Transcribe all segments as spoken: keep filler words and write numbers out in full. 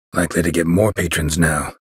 Likely to get more patrons now.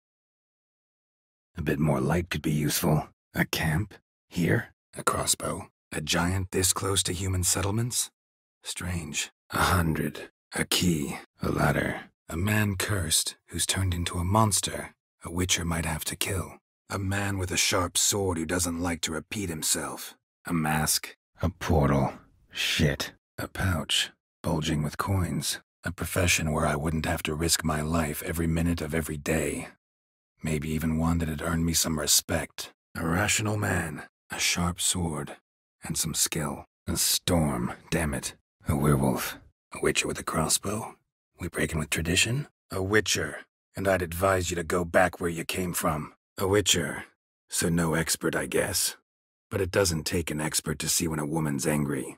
A bit more light could be useful. A camp? Here? A crossbow? A giant this close to human settlements? Strange. A hundred. A key. A ladder. A man cursed, who's turned into a monster a witcher might have to kill. A man with a sharp sword who doesn't like to repeat himself. A mask. A portal. Shit. A pouch. Bulging with coins. A profession where I wouldn't have to risk my life every minute of every day. Maybe even one that had earned me some respect. A rational man. A sharp sword. And some skill. A storm, damn it. A werewolf. A witcher with a crossbow. We breaking with tradition? A witcher. And I'd advise you to go back where you came from. A witcher. So no expert, I guess. But it doesn't take an expert to see when a woman's angry.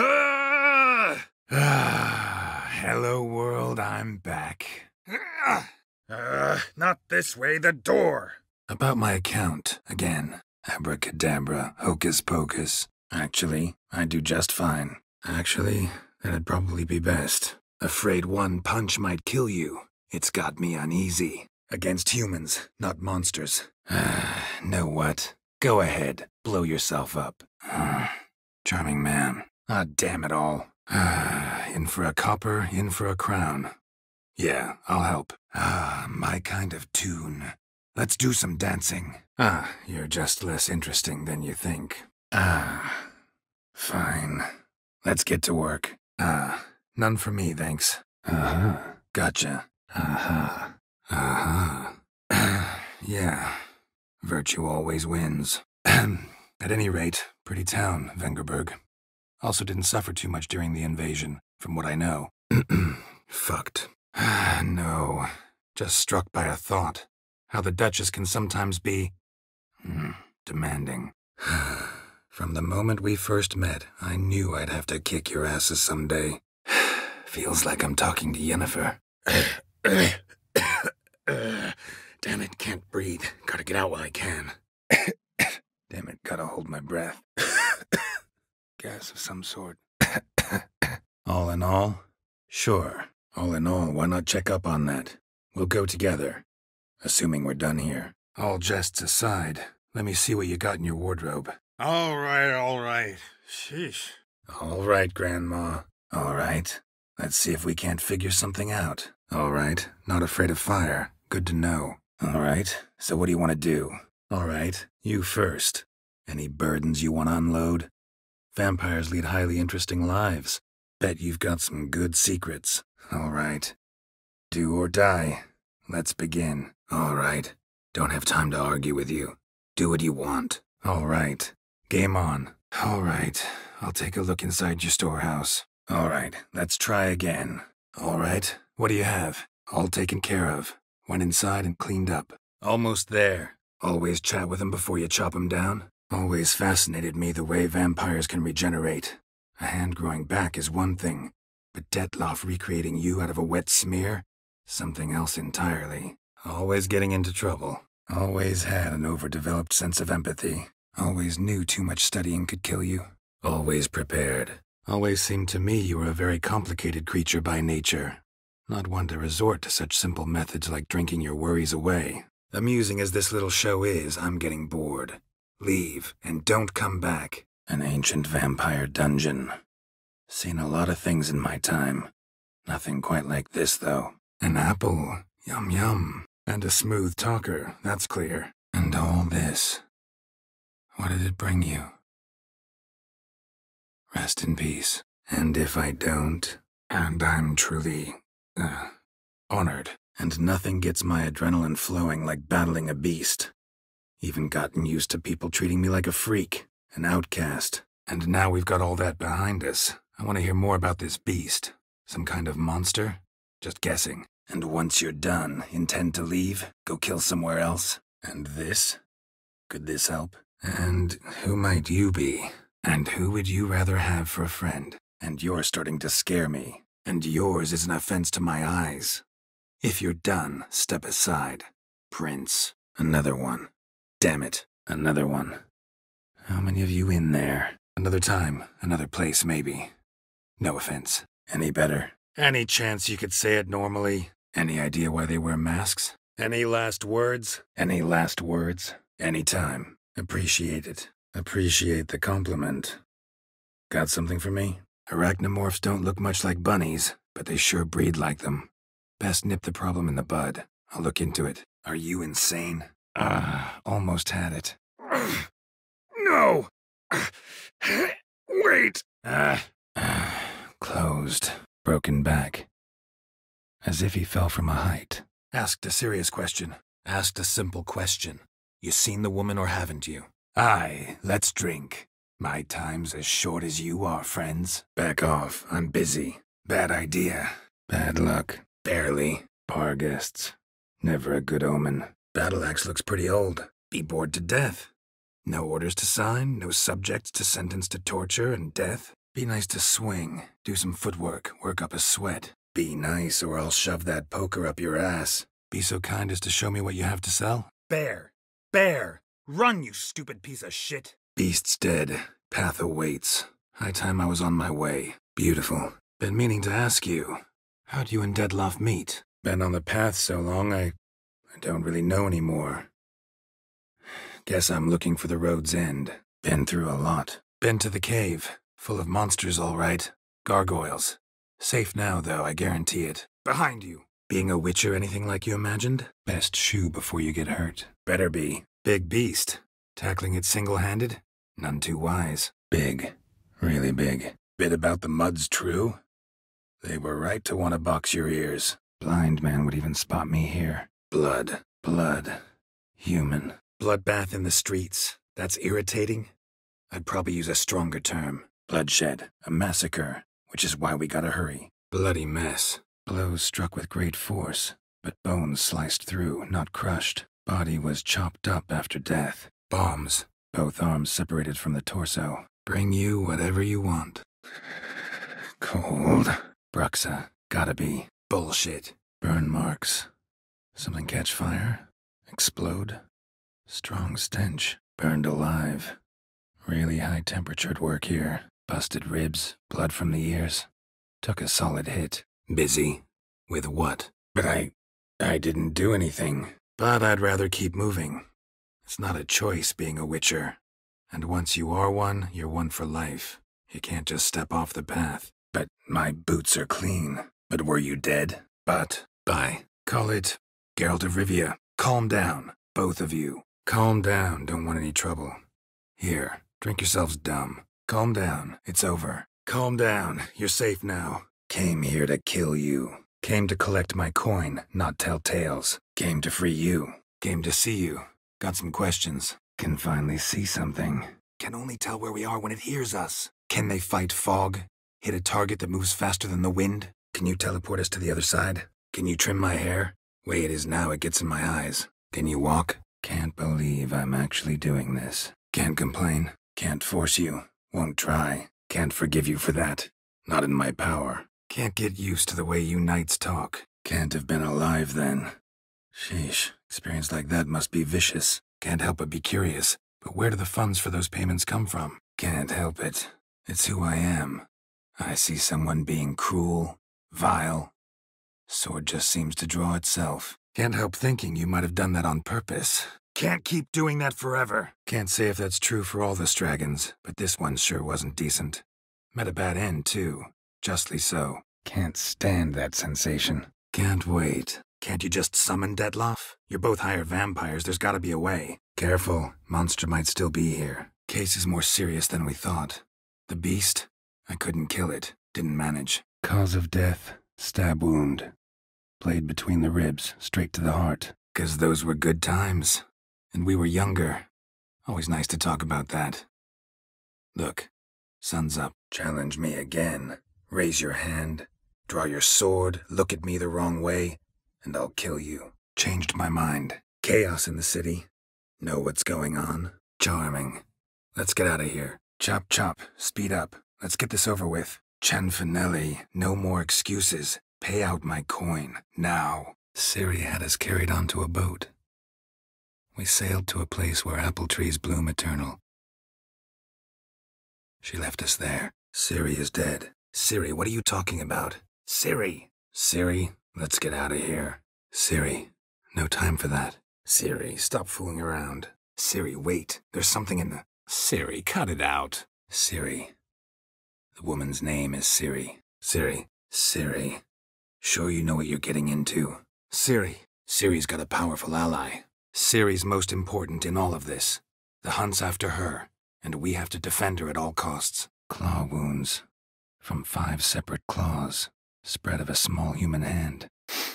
Ah! Ah, hello world, I'm back. Ah! Uh, not this way, the door! About my account, again. Abracadabra, hocus pocus. Actually, I do just fine. Actually, that'd probably be best. Afraid one punch might kill you. It's got me uneasy. Against humans, not monsters. Ah, know what? Go ahead, blow yourself up. Charming man. Ah, damn it all. Ah, in for a copper, in for a crown. Yeah, I'll help. Ah, my kind of tune. Let's do some dancing. Ah, you're just less interesting than you think. Ah, fine. Let's get to work. Ah, none for me, thanks. Uh-huh, gotcha. Uh-huh, uh-huh. Yeah, virtue always wins. At any rate, pretty town, Vengerberg. Also didn't suffer too much during the invasion, from what I know. Fucked. No, just struck by a thought. How the Duchess can sometimes be... Mm, demanding. From the moment we first met, I knew I'd have to kick your asses someday. Feels like I'm talking to Yennefer. Damn it, can't breathe. Gotta get out while I can. Damn it, gotta hold my breath. Gas of some sort. All in all? Sure. All in all, why not check up on that? We'll go together. Assuming we're done here. All jests aside, let me see what you got in your wardrobe. All right, all right. Sheesh. All right, Grandma. All right. Let's see if we can't figure something out. All right. Not afraid of fire. Good to know. All right. So what do you want to do? All right. You first. Any burdens you want to unload? Vampires lead highly interesting lives. Bet you've got some good secrets. All right. Do or die. Let's begin. All right. Don't have time to argue with you. Do what you want. All right. Game on. All right. I'll take a look inside your storehouse. All right. Let's try again. All right. What do you have? All taken care of. Went inside and cleaned up. Almost there. Always chat with them before you chop them down. Always fascinated me the way vampires can regenerate. A hand growing back is one thing, but Detloff recreating you out of a wet smear? Something else entirely. Always getting into trouble. Always had an overdeveloped sense of empathy. Always knew too much studying could kill you. Always prepared. Always seemed to me you were a very complicated creature by nature. Not one to resort to such simple methods like drinking your worries away. Amusing as this little show is, I'm getting bored. Leave, and don't come back. An ancient vampire dungeon. Seen a lot of things in my time. Nothing quite like this, though. An apple. Yum yum. And a smooth talker, that's clear. And all this. What did it bring you? Rest in peace. And if I don't, and I'm truly, uh, honored. And nothing gets my adrenaline flowing like battling a beast. Even gotten used to people treating me like a freak, an outcast. And now we've got all that behind us. I want to hear more about this beast. Some kind of monster? Just guessing. And once you're done, intend to leave? Go kill somewhere else? And this? Could this help? And who might you be? And who would you rather have for a friend? And you're starting to scare me. And yours is an offense to my eyes. If you're done, step aside. Prince. Another one. Damn it. Another one. How many of you in there? Another time, another place, maybe. No offense. Any better? Any chance you could say it normally? Any idea why they wear masks? Any last words? Any last words? Anytime. Appreciate it. Appreciate the compliment. Got something for me? Arachnomorphs don't look much like bunnies, but they sure breed like them. Best nip the problem in the bud. I'll look into it. Are you insane? Ah, almost had it. No! Wait! Ah, ah, closed. Broken back. As if he fell from a height. Asked a serious question. Asked a simple question. You seen the woman or haven't you? Aye, let's drink. My time's as short as you are, friends. Back off, I'm busy. Bad idea. Bad luck. Barely. Bar guests. Never a good omen. Battle axe looks pretty old. Be bored to death. No orders to sign, no subjects to sentence to torture and death. Be nice to swing, do some footwork, work up a sweat. Be nice or I'll shove that poker up your ass. Be so kind as to show me what you have to sell. Bear! Bear! Run, you stupid piece of shit! Beast's dead. Path awaits. High time I was on my way. Beautiful. Been meaning to ask you. How'd you and Dettlaff meet? Been on the path so long I... I don't really know anymore. Guess I'm looking for the road's end. Been through a lot. Been to the cave. Full of monsters, all right. Gargoyles. Safe now, though, I guarantee it. Behind you. Being a witcher anything like you imagined? Best shoe before you get hurt. Better be. Big beast. Tackling it single-handed? None too wise. Big. Really big. Bit about the mud's true? They were right to want to box your ears. Blind man would even spot me here. Blood. Blood. Human. Bloodbath in the streets. That's irritating? I'd probably use a stronger term. Bloodshed. A massacre. Which is why we gotta hurry. Bloody mess. Blows struck with great force, but bones sliced through, not crushed. Body was chopped up after death. Bombs. Both arms separated from the torso. Bring you whatever you want. Cold. Bruxa. Gotta be. Bullshit. Burn marks. Something catch fire? Explode? Strong stench. Burned alive. Really high-temperatured work here. Busted ribs, blood from the ears. Took a solid hit. Busy. With what? But I... I didn't do anything. But I'd rather keep moving. It's not a choice being a witcher. And once you are one, you're one for life. You can't just step off the path. But my boots are clean. But were you dead? But... Bye. Call it... Geralt of Rivia. Calm down. Both of you. Calm down. Don't want any trouble. Here. Drink yourselves dumb. Calm down. It's over. Calm down. You're safe now. Came here to kill you. Came to collect my coin, not tell tales. Came to free you. Came to see you. Got some questions. Can finally see something. Can only tell where we are when it hears us. Can they fight fog? Hit a target that moves faster than the wind? Can you teleport us to the other side? Can you trim my hair? Way it is now, it gets in my eyes. Can you walk? Can't believe I'm actually doing this. Can't complain. Can't force you. Won't try. Can't forgive you for that. Not in my power. Can't get used to the way you knights talk. Can't have been alive then. Sheesh. Experience like that must be vicious. Can't help but be curious. But where do the funds for those payments come from? Can't help it. It's who I am. I see someone being cruel, vile. Sword just seems to draw itself. Can't help thinking you might have done that on purpose. Can't keep doing that forever. Can't say if that's true for all the Stragons, but this one sure wasn't decent. Met a bad end, too. Justly so. Can't stand that sensation. Can't wait. Can't you just summon Dettlaff? You're both hired vampires, there's gotta be a way. Careful, monster might still be here. Case is more serious than we thought. The beast? I couldn't kill it. Didn't manage. Cause of death, stab wound. Blade between the ribs, straight to the heart. 'Cause those were good times. And we were younger. Always nice to talk about that. Look, sun's up. Challenge me again. Raise your hand. Draw your sword. Look at me the wrong way. And I'll kill you. Changed my mind. Chaos in the city. Know what's going on. Charming. Let's get out of here. Chop chop. Speed up. Let's get this over with. Cianfanelli. No more excuses. Pay out my coin. Now. Ciri had us carried onto a boat. We sailed to a place where apple trees bloom eternal. She left us there. Ciri is dead. Ciri, what are you talking about? Ciri. Ciri? Let's get out of here. Ciri, no time for that. Ciri, stop fooling around. Ciri, wait. There's something in the... Ciri, cut it out. Ciri. The woman's name is Ciri. Ciri. Ciri. Sure you know what you're getting into? Ciri. Ciri's got a powerful ally. Ciri's most important in all of this. The hunt's after her, and we have to defend her at all costs. Claw wounds. From five separate claws. Spread of a small human hand.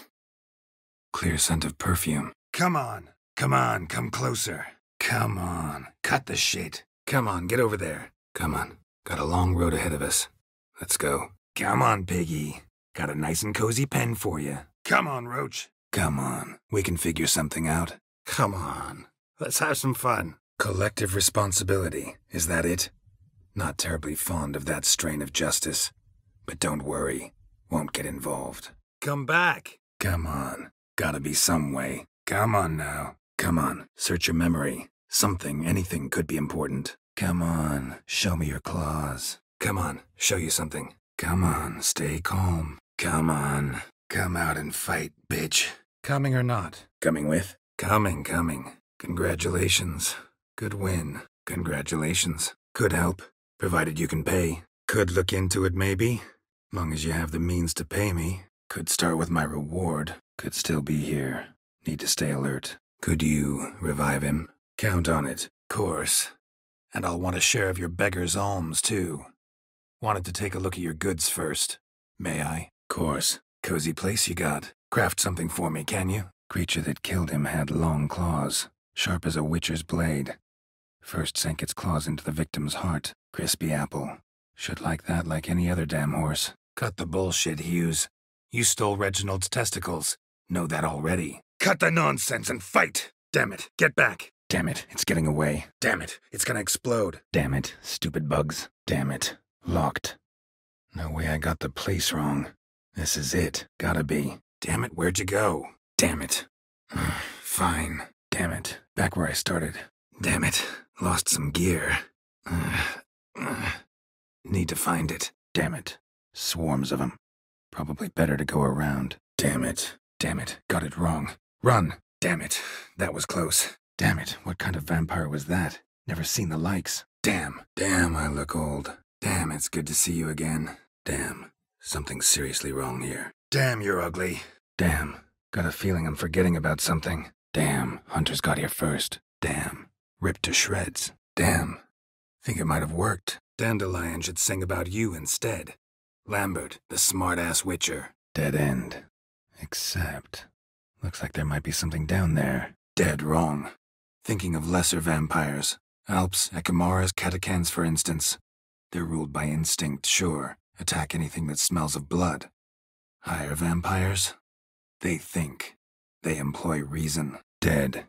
Clear scent of perfume. Come on. Come on, come closer. Come on. Cut the shit. Come on, get over there. Come on. Got a long road ahead of us. Let's go. Come on, piggy. Got a nice and cozy pen for you. Come on, Roach. Come on. We can figure something out. Come on. Let's have some fun. Collective responsibility. Is that it? Not terribly fond of that strain of justice. But don't worry. Won't get involved. Come back. Come on. Gotta be some way. Come on now. Come on. Search your memory. Something, anything could be important. Come on. Show me your claws. Come on. Show you something. Come on. Stay calm. Come on. Come out and fight, bitch. Coming or not? Coming with? Coming, coming. Congratulations. Good win. Congratulations. Could help, provided you can pay. Could look into it, maybe. Long as you have the means to pay me. Could start with my reward. Could still be here. Need to stay alert. Could you revive him? Count on it. Course. And I'll want a share of your beggar's alms, too. Wanted to take a look at your goods first. May I? Course. Cozy place you got. Craft something for me, can you? Creature that killed him had long claws, sharp as a witcher's blade. First sank its claws into the victim's heart. Crispy apple. Should like that like any other damn horse. Cut the bullshit, Hughes. You stole Reginald's testicles. Know that already. Cut the nonsense and fight! Damn it, get back! Damn it, it's getting away. Damn it, it's gonna explode. Damn it, stupid bugs. Damn it, locked. No way I got the place wrong. This is it. Gotta be. Damn it, where'd you go? Damn it. Fine. Damn it, back where I started. Damn it, lost some gear. Uh, uh, need to find it. Damn it. Swarms of them. Probably better to go around. Damn it. Damn it, got it wrong. Run. Damn it, that was close. Damn it, what kind of vampire was that? Never seen the likes. Damn. Damn, I look old. Damn, it's good to see you again. Damn, something's seriously wrong here. Damn, you're ugly. Damn, got a feeling I'm forgetting about something. Damn, Hunter's got here first. Damn, ripped to shreds. Damn, think it might have worked. Dandelion should sing about you instead. Lambert, the smart-ass witcher. Dead end. Except, looks like there might be something down there. Dead wrong. Thinking of lesser vampires. Alps, Ekamaras, Catacans, for instance. They're ruled by instinct, sure. Attack anything that smells of blood. Higher vampires? They think. They employ reason. Dead.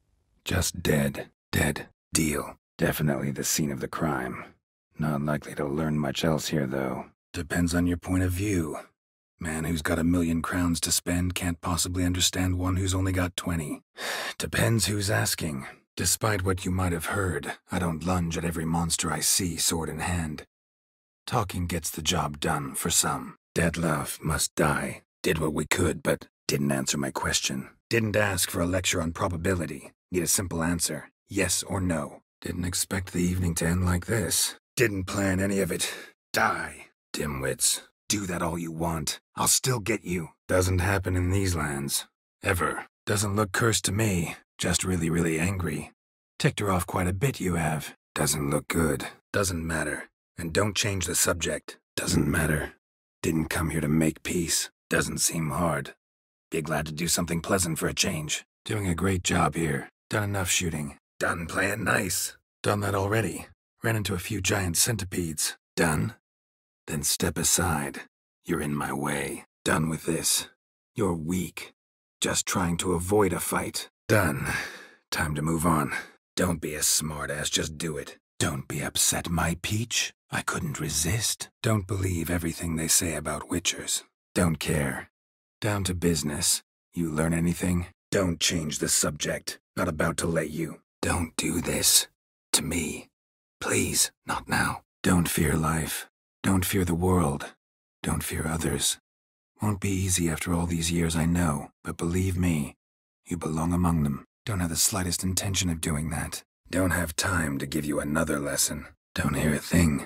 Just dead. Dead. Deal. Definitely the scene of the crime. Not likely to learn much else here, though. Depends on your point of view. Man who's got a million crowns to spend can't possibly understand one who's only got twenty. Depends who's asking. Despite what you might have heard, I don't lunge at every monster I see, sword in hand. Talking gets the job done, for some. Dead love must die. Did what we could, but didn't answer my question. Didn't ask for a lecture on probability. Need a simple answer. Yes or no. Didn't expect the evening to end like this. Didn't plan any of it. Die. Dimwits. Do that all you want. I'll still get you. Doesn't happen in these lands. Ever. Doesn't look cursed to me. Just really, really angry. Ticked her off quite a bit, you have. Doesn't look good. Doesn't matter. And don't change the subject. Doesn't matter. Didn't come here to make peace. Doesn't seem hard. Be glad to do something pleasant for a change. Doing a great job here. Done enough shooting. Done playing nice. Done that already. Ran into a few giant centipedes. Done. Then step aside. You're in my way. Done with this. You're weak. Just trying to avoid a fight. Done. Time to move on. Don't be a smartass, just do it. Don't be upset, my peach. I couldn't resist. Don't believe everything they say about witchers. Don't care. Down to business. You learn anything? Don't change the subject. Not about to let you. Don't do this. To me. Please, not now. Don't fear life. Don't fear the world. Don't fear others. Won't be easy after all these years, I know, but believe me, you belong among them. Don't have the slightest intention of doing that. Don't have time to give you another lesson. Don't hear a thing.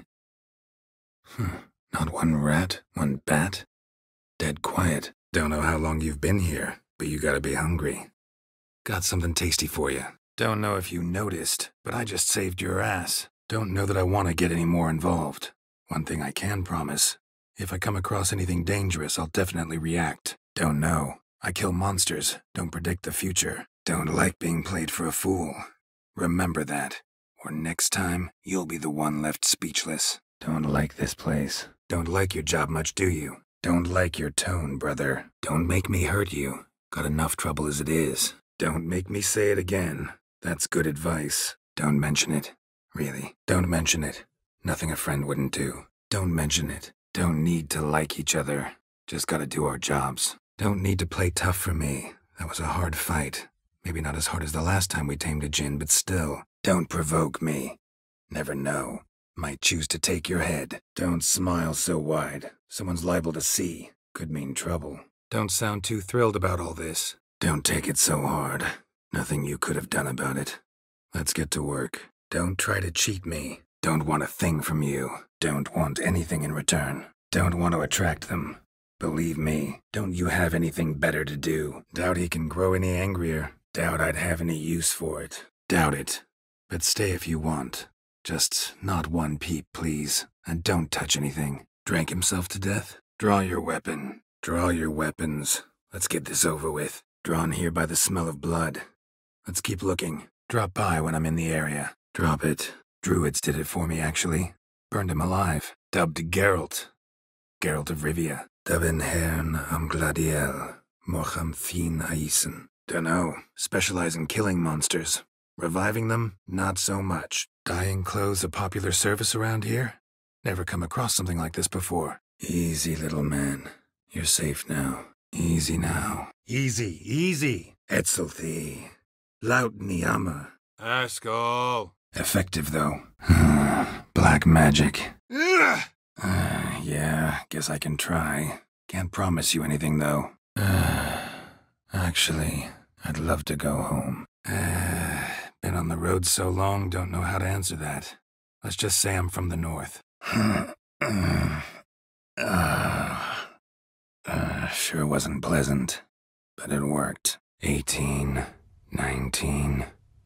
Hmm. Not one rat, one bat. Dead quiet. Don't know how long you've been here, but you gotta be hungry. Got something tasty for you. Don't know if you noticed, but I just saved your ass. Don't know that I want to get any more involved. One thing I can promise, if I come across anything dangerous, I'll definitely react. Don't know. I kill monsters, don't predict the future. Don't like being played for a fool. Remember that, or next time, you'll be the one left speechless. Don't like this place. Don't like your job much, do you? Don't like your tone, brother. Don't make me hurt you. Got enough trouble as it is. Don't make me say it again. That's good advice. Don't mention it. Really, don't mention it. Nothing a friend wouldn't do. Don't mention it. Don't need to like each other. Just gotta do our jobs. Don't need to play tough for me. That was a hard fight. Maybe not as hard as the last time we tamed a djinn, but still. Don't provoke me. Never know. Might choose to take your head. Don't smile so wide. Someone's liable to see. Could mean trouble. Don't sound too thrilled about all this. Don't take it so hard. Nothing you could have done about it. Let's get to work. Don't try to cheat me. Don't want a thing from you. Don't want anything in return. Don't want to attract them. Believe me, don't you have anything better to do? Doubt he can grow any angrier. Doubt I'd have any use for it. Doubt it. But stay if you want. Just not one peep, please. And don't touch anything. Drank himself to death? Draw your weapon. Draw your weapons. Let's get this over with. Drawn here by the smell of blood. Let's keep looking. Drop by when I'm in the area. Drop it. Druids did it for me, actually. Burned him alive. Dubbed Geralt. Geralt of Rivia. Dabin Hern am Gladiel. Mocham Thin Aisen. Dunno. Specialize in killing monsters. Reviving them? Not so much. Dyeing clothes a popular service around here? Never come across something like this before. Easy, little man. You're safe now. Easy now. Easy, easy. Etzelthi. Laut Niama. Askel. Effective, though. Black magic. Ugh. Uh, yeah, guess I can try. Can't promise you anything, though. Uh, actually, I'd love to go home. Uh, been on the road so long, don't know how to answer that. Let's just say I'm from the north. uh, uh, sure wasn't pleasant, but it worked. eighteen, nineteen,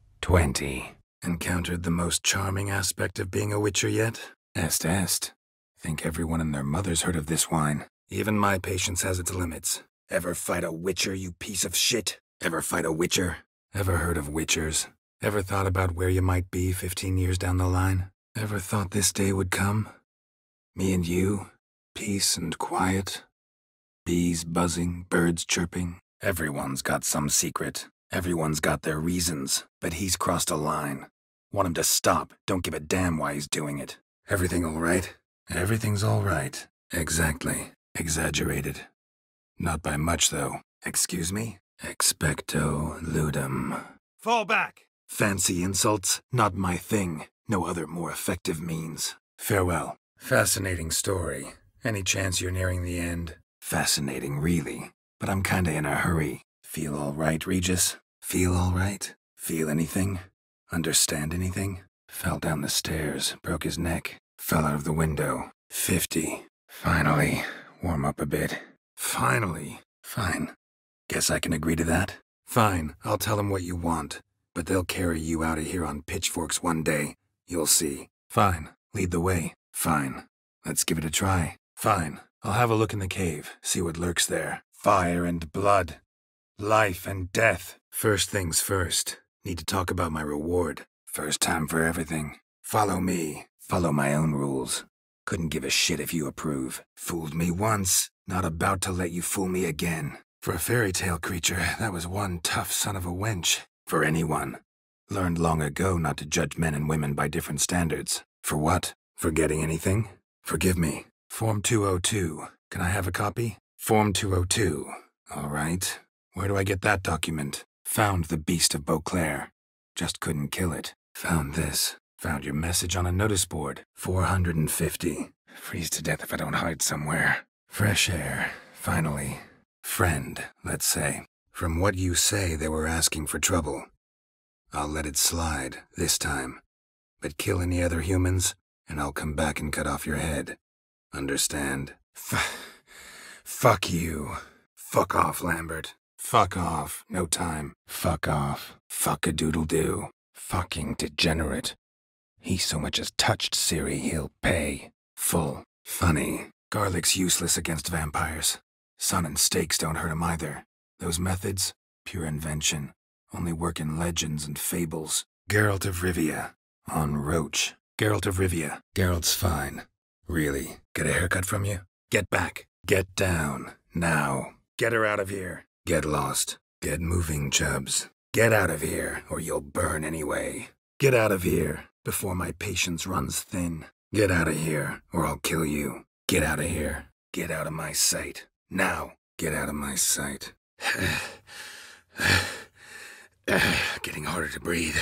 twenty. Encountered the most charming aspect of being a witcher yet? Est est. Think everyone and their mother's heard of this wine. Even my patience has its limits. Ever fight a witcher, you piece of shit? Ever fight a witcher? Ever heard of witchers? Ever thought about where you might be fifteen years down the line? Ever thought this day would come? Me and you, peace and quiet. Bees buzzing, birds chirping. Everyone's got some secret. Everyone's got their reasons, but he's crossed a line. Want him to stop, don't give a damn why he's doing it. Everything all right? Everything's all right. Exactly. Exaggerated. Not by much, though. Excuse me? Expecto ludum. Fall back. Fancy insults? Not my thing. No other more effective means. Farewell. Fascinating story. Any chance you're nearing the end? Fascinating, really. But I'm kinda in a hurry. Feel all right, Regis? Feel all right? Feel anything? Understand anything? Fell down the stairs, broke his neck, fell out of the window. Fifty. Finally. Warm up a bit. Finally. Fine. Guess I can agree to that? Fine, I'll tell them what you want. But they'll carry you out of here on pitchforks one day. You'll see. Fine. Lead the way. Fine. Let's give it a try. Fine. I'll have a look in the cave, see what lurks there. Fire and blood. Life and death. First things first. Need to talk about my reward. First time for everything. Follow me. Follow my own rules. Couldn't give a shit if you approve. Fooled me once. Not about to let you fool me again. For a fairy tale creature, that was one tough son of a wench. For anyone. Learned long ago not to judge men and women by different standards. For what? Forgetting anything? Forgive me. Form two oh two. Can I have a copy? Form two oh two. All right. Where do I get that document? Found the beast of Beauclair. Just couldn't kill it. Found this. Found your message on a notice board. four hundred fifty. Freeze to death if I don't hide somewhere. Fresh air. Finally. Friend, let's say. From what you say, they were asking for trouble. I'll let it slide, this time. But kill any other humans, and I'll come back and cut off your head. Understand? F- fuck you. Fuck off, Lambert. Fuck off. No time. Fuck off. Fuck-a-doodle-doo. Fucking degenerate. He so much as touched Ciri, he'll pay. Full. Funny. Garlic's useless against vampires. Sun and stakes don't hurt him either. Those methods, pure invention. Only work in legends and fables. Geralt of Rivia. On Roach. Geralt of Rivia. Geralt's fine. Really. Get a haircut from you? Get back. Get down. Now. Get her out of here. Get lost. Get moving, Chubbs. Get out of here, or you'll burn anyway. Get out of here, before my patience runs thin. Get out of here, or I'll kill you. Get out of here. Get out of my sight. Now. Get out of my sight. Getting harder to breathe.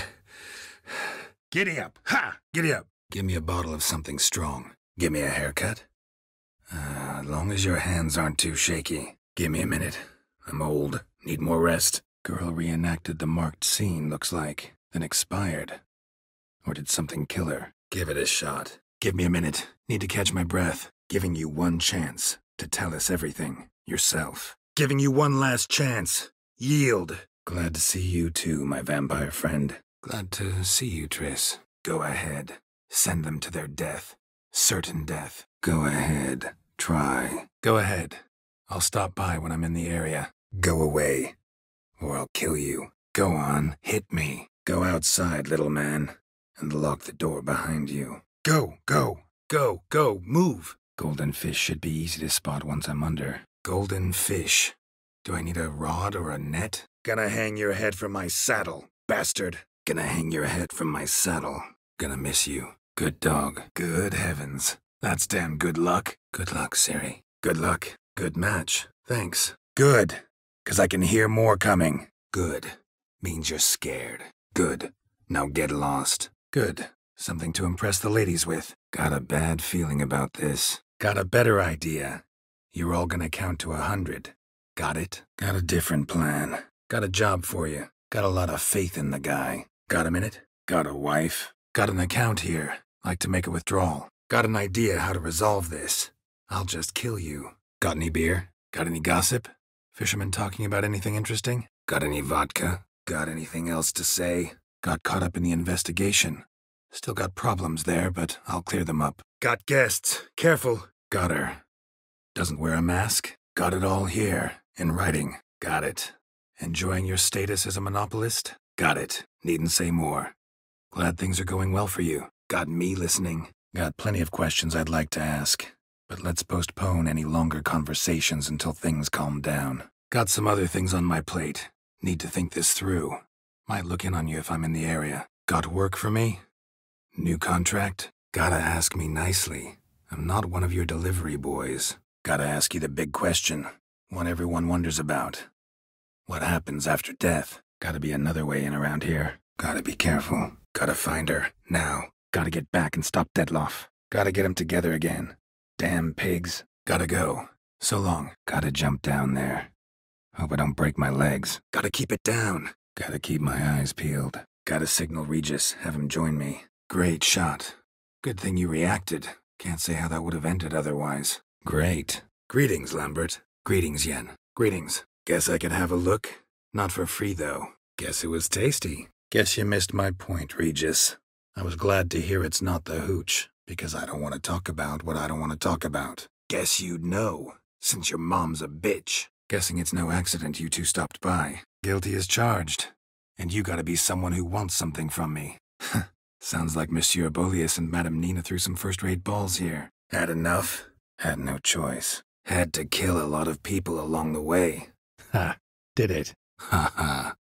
Giddy up. Ha! Giddy up. Give me a bottle of something strong. Give me a haircut. Uh, as long as your hands aren't too shaky. Give me a minute. I'm old. Need more rest. Girl reenacted the marked scene, looks like. Then expired. Or did something kill her? Give it a shot. Give me a minute. Need to catch my breath. Giving you one chance to tell us everything. Yourself. Giving you one last chance. Yield. Glad to see you too, my vampire friend. Glad to see you, Triss. Go ahead. Send them to their death. Certain death. Go ahead. Try. Go ahead. I'll stop by when I'm in the area. Go away. Or I'll kill you. Go on. Hit me. Go outside, little man. And lock the door behind you. Go, go, go, go, move. Golden fish should be easy to spot once I'm under. Golden fish. Do I need a rod or a net? Gonna hang your head from my saddle, bastard. Gonna hang your head from my saddle. Gonna miss you. Good dog. Good heavens. That's damn good luck. Good luck, Ciri. Good luck. Good match. Thanks. Good. 'Cause I can hear more coming. Good. Means you're scared. Good. Now get lost. Good. Something to impress the ladies with. Got a bad feeling about this. Got a better idea. You're all gonna count to a hundred. Got it? Got a different plan. Got a job for you. Got a lot of faith in the guy. Got a minute? Got a wife? Got an account here. Like to make a withdrawal. Got an idea how to resolve this. I'll just kill you. Got any beer? Got any gossip? Fishermen talking about anything interesting? Got any vodka? Got anything else to say? Got caught up in the investigation. Still got problems there, but I'll clear them up. Got guests. Careful. Got her. Doesn't wear a mask? Got it all here. In writing. Got it. Enjoying your status as a monopolist? Got it. Needn't say more. Glad things are going well for you. Got me listening. Got plenty of questions I'd like to ask. But let's postpone any longer conversations until things calm down. Got some other things on my plate. Need to think this through. Might look in on you if I'm in the area. Got work for me? New contract? Gotta ask me nicely. I'm not one of your delivery boys. Gotta ask you the big question. One everyone wonders about. What happens after death? Gotta be another way in around here. Gotta be careful. Gotta find her. Now. Gotta get back and stop Dettlaff. Gotta get them together again. Damn pigs. Gotta go. So long. Gotta jump down there. Hope I don't break my legs. Gotta keep it down. Gotta keep my eyes peeled. Gotta signal Regis, have him join me. Great shot. Good thing you reacted. Can't say how that would have ended otherwise. Great. Greetings, Lambert. Greetings, Yen. Greetings. Guess I could have a look? Not for free, though. Guess it was tasty. Guess you missed my point, Regis. I was glad to hear it's not the hooch, because I don't want to talk about what I don't want to talk about. Guess you'd know, since your mom's a bitch. Guessing it's no accident you two stopped by. Guilty as charged. And you gotta be someone who wants something from me. Sounds like Monsieur Bolius and Madame Nina threw some first-rate balls here. Had enough? Had no choice. Had to kill a lot of people along the way. Ha. Did it? Ha ha.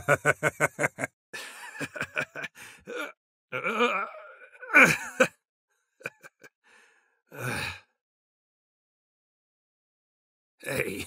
Hey.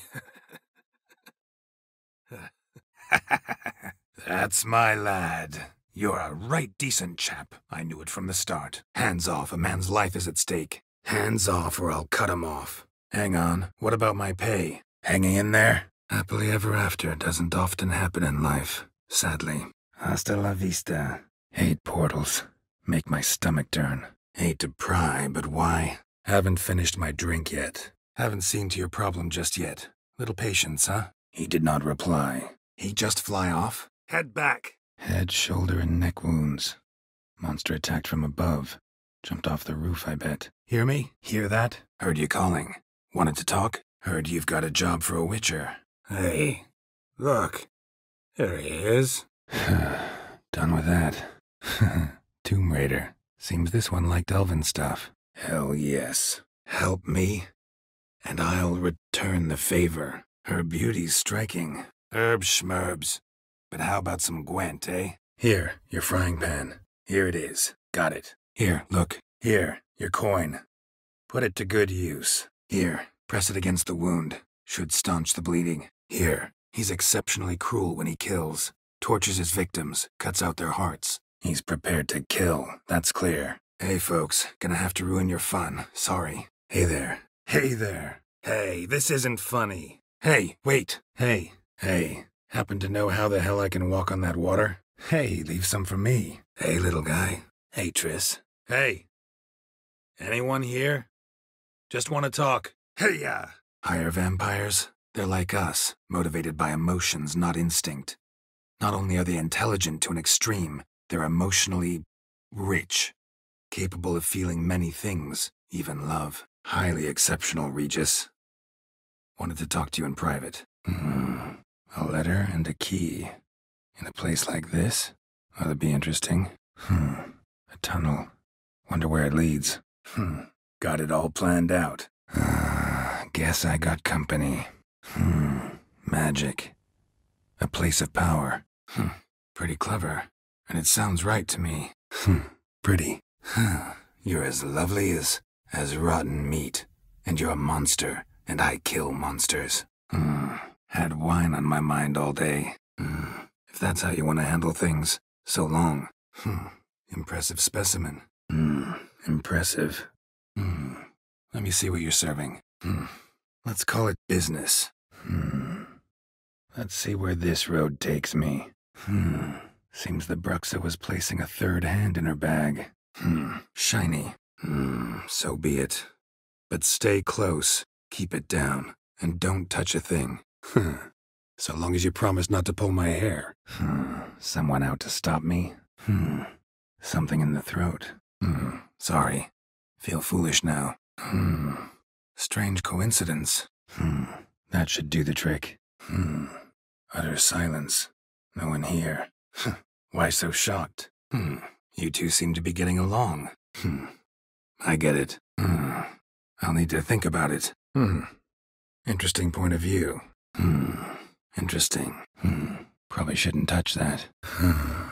That's my lad. You're a right decent chap. I knew it from the start. Hands off, a man's life is at stake. Hands off or I'll cut him off. Hang on, what about my pay? Hanging in there? Happily ever after doesn't often happen in life, sadly. Hasta la vista. Hate portals. Make my stomach turn. Hate to pry, but why? Haven't finished my drink yet. Haven't seen to your problem just yet. Little patience, huh? He did not reply. He just fly off? Head back. Head, shoulder, and neck wounds. Monster attacked from above. Jumped off the roof, I bet. Hear me? Hear that? Heard you calling. Wanted to talk? Heard you've got a job for a witcher. Hey, look. There he is. Done with that. Tomb Raider. Seems this one liked elven stuff. Hell yes. Help me, and I'll return the favor. Her beauty's striking. Herb schmerbs. But how about some Gwent, eh? Here, your frying pan. Here it is. Got it. Here, look. Here, your coin. Put it to good use. Here, press it against the wound. Should staunch the bleeding. Here, he's exceptionally cruel when he kills. Tortures his victims, cuts out their hearts. He's prepared to kill, that's clear. Hey folks, gonna have to ruin your fun. Sorry. Hey there. Hey there. Hey, this isn't funny. Hey, wait. Hey. Hey. Happen to know how the hell I can walk on that water? Hey, leave some for me. Hey, little guy. Hey, Triss. Hey. Anyone here? Just want to talk. Hey-ya! Higher vampires? They're like us, motivated by emotions, not instinct. Not only are they intelligent to an extreme, they're emotionally rich. Capable of feeling many things, even love. Highly exceptional, Regis. Wanted to talk to you in private. Hmm. A letter and a key. In a place like this? Ought to be interesting. Hmm. A tunnel. Wonder where it leads. Hmm. Got it all planned out. Uh, guess I got company. Hmm. Magic. A place of power. Hmm. Pretty clever. And it sounds right to me. Hmm. Pretty. Huh. You're as lovely as, as rotten meat. And you're a monster, and I kill monsters. Hmm. Had wine on my mind all day. Hmm. If that's how you want to handle things, so long. Hmm. Impressive specimen. Hmm. Impressive. Hmm. Let me see what you're serving. Hmm. Let's call it business. Hmm. Let's see where this road takes me. Hmm. Seems the Bruxa was placing a third hand in her bag. Hmm. Shiny. Hmm. So be it. But stay close. Keep it down. And don't touch a thing. Hmm. So long as you promise not to pull my hair. Hmm. Someone out to stop me? Hmm. Something in the throat. Hmm. Sorry. Feel foolish now. Hmm. Strange coincidence. Hmm. That should do the trick. Hmm. Utter silence. No one here. Why so shocked? Hmm. You two seem to be getting along. Hmm. I get it. Hmm. I'll need to think about it. Hmm. Interesting point of view. Hmm. Interesting. Hmm. Probably shouldn't touch that. Hmm.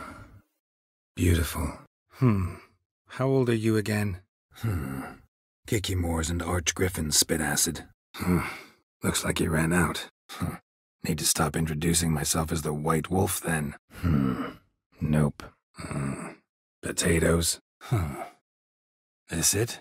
Beautiful. Hmm. How old are you again? Hmm. Kicky Moors and Arch Griffins spit acid. Hmm. Looks like he ran out. Hmm. Need to stop introducing myself as the White Wolf then. Hmm. Nope. Hmm. Potatoes. Hmm. This it?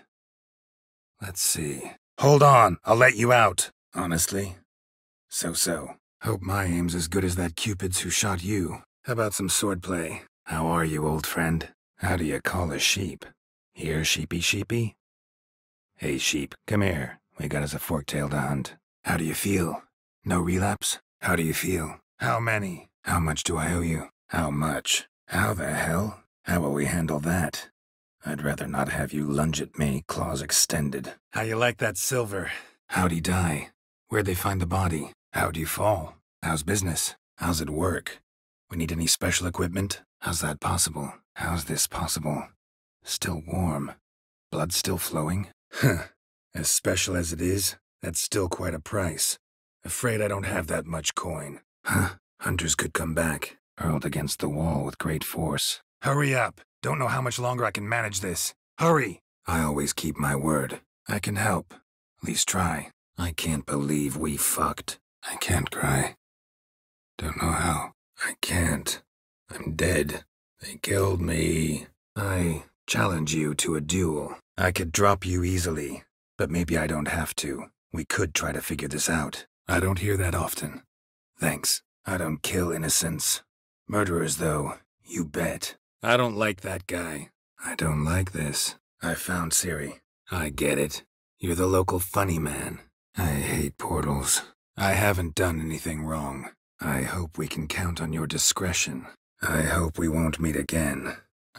Let's see. Hold on, I'll let you out. Honestly? So-so. Hope my aim's as good as that Cupid's who shot you. How about some swordplay? How are you, old friend? How do you call a sheep? Here, sheepy sheepy? Hey, sheep, come here. We got us a fork-tail to hunt. How do you feel? No relapse? How do you feel? How many? How much do I owe you? How much? How the hell? How will we handle that? I'd rather not have you lunge at me, claws extended. How you like that silver? How'd he die? Where'd they find the body? How'd you fall? How's business? How's it work? We need any special equipment? How's that possible? How's this possible? Still warm. Blood still flowing? Huh. As special as it is, that's still quite a price. Afraid I don't have that much coin. Huh. Hunters could come back, hurled against the wall with great force. Hurry up. Don't know how much longer I can manage this. Hurry! I always keep my word. I can help. At least try. I can't believe we fucked. I can't cry. Don't know how. I can't. I'm dead. They killed me. I challenge you to a duel. I could drop you easily, but maybe I don't have to. We could try to figure this out. I don't hear that often. Thanks. I don't kill innocents. Murderers, though, you bet. I don't like that guy. I don't like this. I found Siri. I get it. You're the local funny man. I hate portals. I haven't done anything wrong. I hope we can count on your discretion. I hope we won't meet again.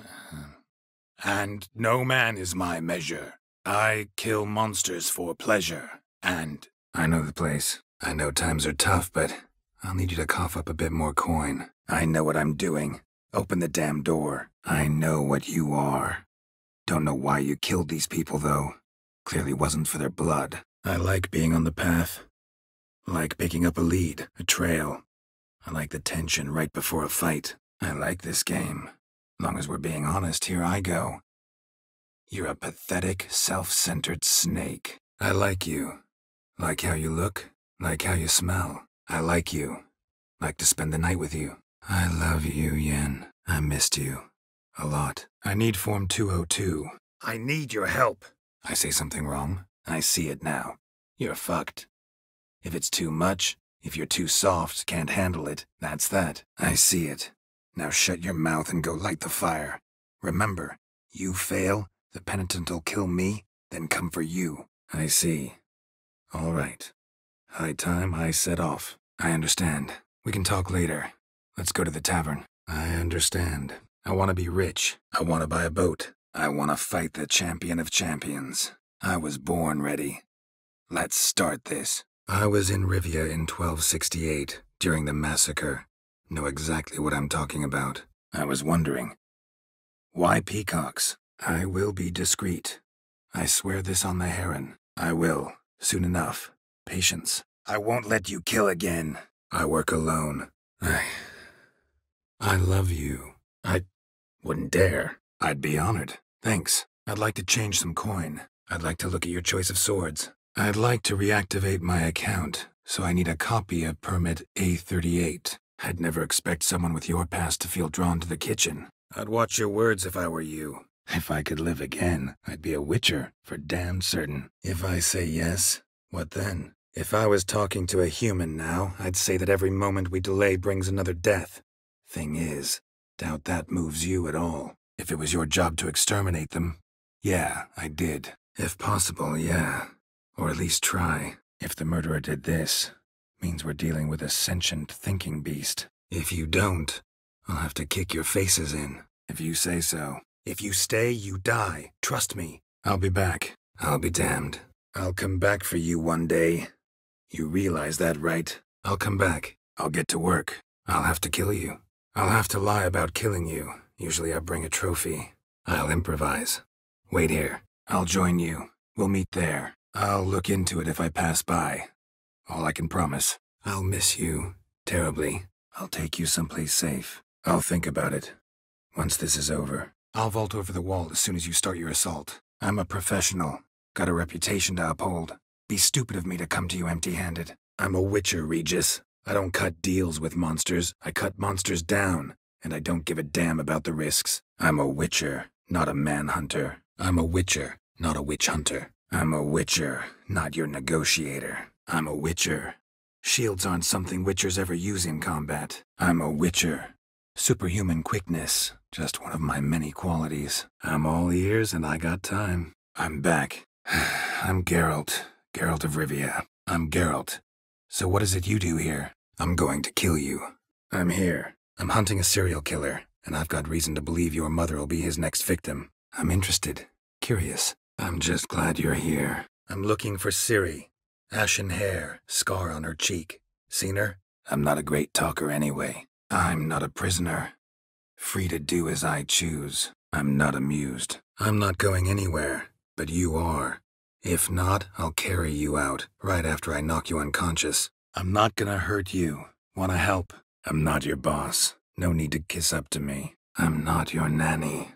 And no man is my measure. I kill monsters for pleasure, and... I know the place. I know times are tough, but I'll need you to cough up a bit more coin. I know what I'm doing. Open the damn door. I know what you are. Don't know why you killed these people, though. Clearly wasn't for their blood. I like being on the path. Like picking up a lead, a trail. I like the tension right before a fight. I like this game. Long as we're being honest, here I go. You're a pathetic, self-centered snake. I like you. Like how you look. Like how you smell. I like you. Like to spend the night with you. I love you, Yen. I missed you. A lot. I need Form two oh two. I need your help. I say something wrong. I see it now. You're fucked. If it's too much, if you're too soft, can't handle it, that's that. I see it. Now shut your mouth and go light the fire. Remember, you fail, the penitent'll kill me, then come for you. I see. All right. High time I set off. I understand. We can talk later. Let's go to the tavern. I understand. I want to be rich. I want to buy a boat. I want to fight the champion of champions. I was born ready. Let's start this. I was in Rivia in twelve sixty-eight, during the massacre. Know exactly what I'm talking about. I was wondering. Why peacocks? I will be discreet. I swear this on the heron. I will. Soon enough. Patience. I won't let you kill again. I work alone. I... I love you. I wouldn't dare. I'd be honored. Thanks. I'd like to change some coin. I'd like to look at your choice of swords. I'd like to reactivate my account, so I need a copy of Permit A thirty-eight. I'd never expect someone with your past to feel drawn to the kitchen. I'd watch your words if I were you. If I could live again, I'd be a witcher, for damn certain. If I say yes, what then? If I was talking to a human now, I'd say that every moment we delay brings another death. Thing is, doubt that moves you at all. If it was your job to exterminate them, yeah, I did. If possible, yeah. Or at least try. If the murderer did this, means we're dealing with a sentient thinking beast. If you don't, I'll have to kick your faces in. If you say so. If you stay, you die. Trust me. I'll be back. I'll be damned. I'll come back for you one day. You realize that, right? I'll come back. I'll get to work. I'll have to kill you. I'll have to lie about killing you. Usually I bring a trophy. I'll improvise. Wait here. I'll join you. We'll meet there. I'll look into it if I pass by. All I can promise. I'll miss you. Terribly. I'll take you someplace safe. I'll think about it. Once this is over, I'll vault over the wall as soon as you start your assault. I'm a professional. Got a reputation to uphold. Be stupid of me to come to you empty-handed. I'm a witcher, Regis. I don't cut deals with monsters. I cut monsters down. And I don't give a damn about the risks. I'm a witcher, not a manhunter. I'm a witcher, not a witch hunter. I'm a witcher, not your negotiator. I'm a witcher. Shields aren't something witchers ever use in combat. I'm a witcher. Superhuman quickness, just one of my many qualities. I'm all ears and I got time. I'm back. I'm Geralt. Geralt of Rivia. I'm Geralt. So what is it you do here? I'm going to kill you. I'm here. I'm hunting a serial killer, and I've got reason to believe your mother will be his next victim. I'm interested. Curious. I'm just glad you're here. I'm looking for Ciri. Ashen hair, scar on her cheek. Seen her? I'm not a great talker anyway. I'm not a prisoner. Free to do as I choose. I'm not amused. I'm not going anywhere, but you are. If not, I'll carry you out, right after I knock you unconscious. I'm not gonna hurt you. Wanna help? I'm not your boss. No need to kiss up to me. I'm not your nanny.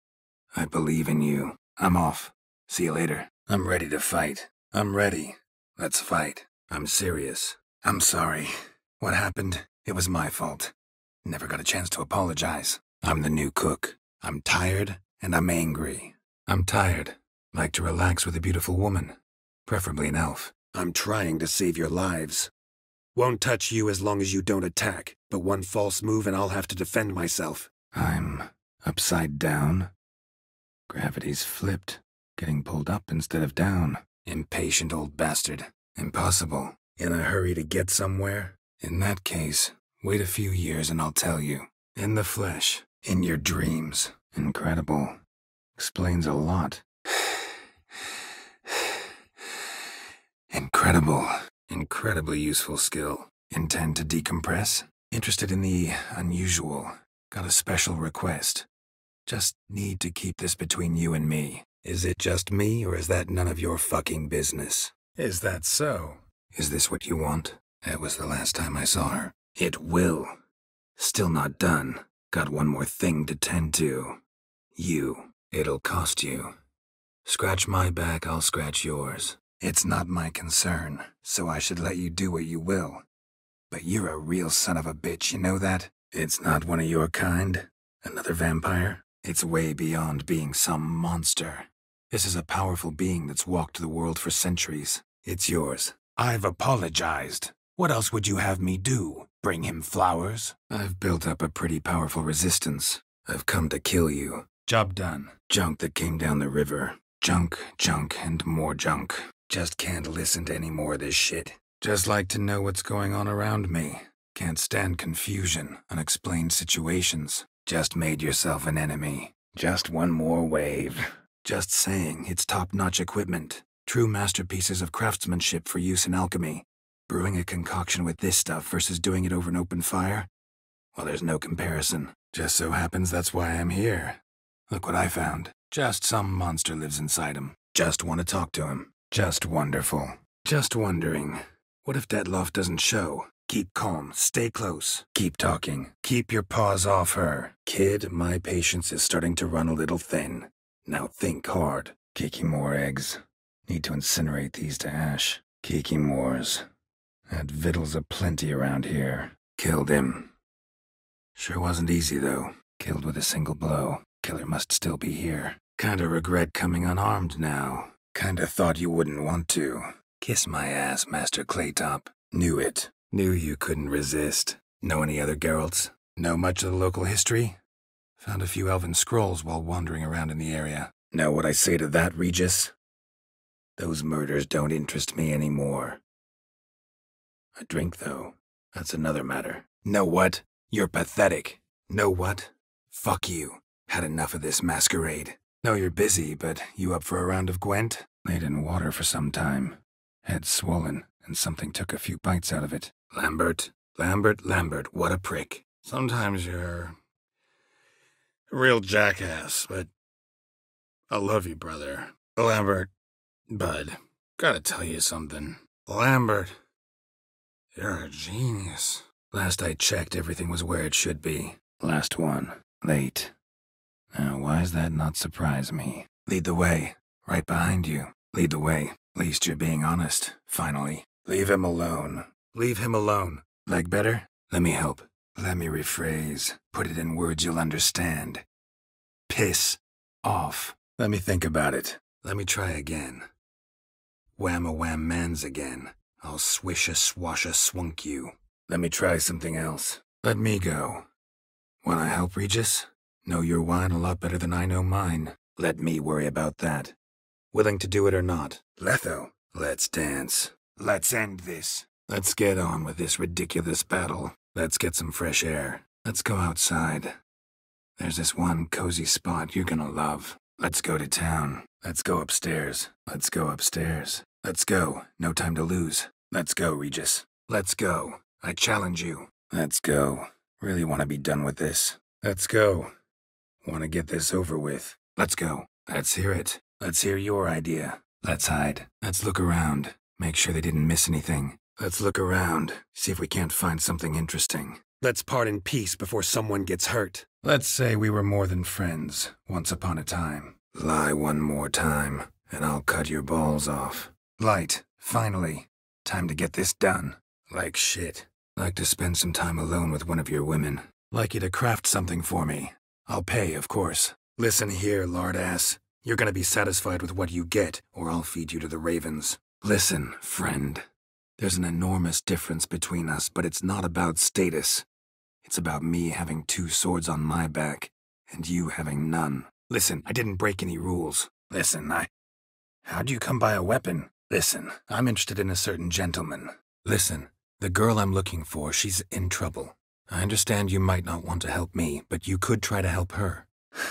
I believe in you. I'm off. See you later. I'm ready to fight. I'm ready. Let's fight. I'm serious. I'm sorry. What happened? It was my fault. Never got a chance to apologize. I'm the new cook. I'm tired, and I'm angry. I'm tired. Like to relax with a beautiful woman. Preferably an elf. I'm trying to save your lives. Won't touch you as long as you don't attack, but one false move and I'll have to defend myself. I'm upside down. Gravity's flipped, getting pulled up instead of down. Impatient old bastard. Impossible. In a hurry to get somewhere? In that case, wait a few years and I'll tell you. In the flesh, in your dreams. Incredible. Explains a lot. Incredible. Incredibly useful skill. Intend to decompress? Interested in the unusual. Got a special request. Just need to keep this between you and me. Is it just me, or is that none of your fucking business? Is that so? Is this what you want? That was the last time I saw her. It will. Still not done. Got one more thing to tend to. You. It'll cost you. Scratch my back, I'll scratch yours. It's not my concern, so I should let you do what you will. But you're a real son of a bitch, you know that? It's not one of your kind? Another vampire? It's way beyond being some monster. This is a powerful being that's walked the world for centuries. It's yours. I've apologized. What else would you have me do? Bring him flowers? I've built up a pretty powerful resistance. I've come to kill you. Job done. Junk that came down the river. Junk, junk, and more junk. Just can't listen to any more of this shit. Just like to know what's going on around me. Can't stand confusion, unexplained situations. Just made yourself an enemy. Just one more wave. Just saying, it's top-notch equipment. True masterpieces of craftsmanship for use in alchemy. Brewing a concoction with this stuff versus doing it over an open fire? Well, there's no comparison. Just so happens that's why I'm here. Look what I found. Just some monster lives inside him. Just want to talk to him. Just wonderful. Just wondering, what if Detloff doesn't show? Keep calm, stay close, keep talking, keep your paws off her. Kid, my patience is starting to run a little thin. Now think hard. Kiki more eggs. Need to incinerate these to ash. Kiki mores. Had victuals aplenty around here. Killed him. Sure wasn't easy, though. Killed with a single blow. Killer must still be here. Kinda regret coming unarmed now. Kinda thought you wouldn't want to. Kiss my ass, Master Claytop. Knew it. Knew you couldn't resist. Know any other Geralts? Know much of the local history? Found a few elven scrolls while wandering around in the area. Know what I say to that, Regis? Those murders don't interest me anymore. A drink, though. That's another matter. Know what? You're pathetic. Know what? Fuck you. Had enough of this masquerade. Know you're busy, but you up for a round of Gwent? Laid in water for some time. Head swollen, and something took a few bites out of it. Lambert, Lambert, Lambert, what a prick. Sometimes you're a real jackass, but I love you, brother. Lambert, bud, gotta tell you something. Lambert, you're a genius. Last I checked, everything was where it should be. Last one. Late. Now, why does that not surprise me? Lead the way. Right behind you. Lead the way. Least you're being honest, finally. Leave him alone. Leave him alone. Like better? Let me help. Let me rephrase. Put it in words you'll understand. Piss off. Let me think about it. Let me try again. Wham-a-wham mans again. I'll swish-a-swash-a-swunk you. Let me try something else. Let me go. Wanna help, Regis? Know your wine a lot better than I know mine. Let me worry about that. Willing to do it or not? Letho, let's dance. Let's end this. Let's get on with this ridiculous battle. Let's get some fresh air. Let's go outside. There's this one cozy spot you're gonna love. Let's go to town. Let's go upstairs. Let's go upstairs. Let's go. No time to lose. Let's go, Regis. Let's go. I challenge you. Let's go. Really want to be done with this. Let's go. Want to get this over with. Let's go. Let's hear it. Let's hear your idea. Let's hide. Let's look around. Make sure they didn't miss anything. Let's look around. See if we can't find something interesting. Let's part in peace before someone gets hurt. Let's say we were more than friends, once upon a time. Lie one more time, and I'll cut your balls off. Light, finally. Time to get this done. Like shit. Like to spend some time alone with one of your women. Like you to craft something for me. I'll pay, of course. Listen here, lard-ass. You're gonna be satisfied with what you get, or I'll feed you to the ravens. Listen, friend. There's an enormous difference between us, but it's not about status. It's about me having two swords on my back, and you having none. Listen, I didn't break any rules. Listen, I... How'd you come by a weapon? Listen, I'm interested in a certain gentleman. Listen, the girl I'm looking for, she's in trouble. I understand you might not want to help me, but you could try to help her.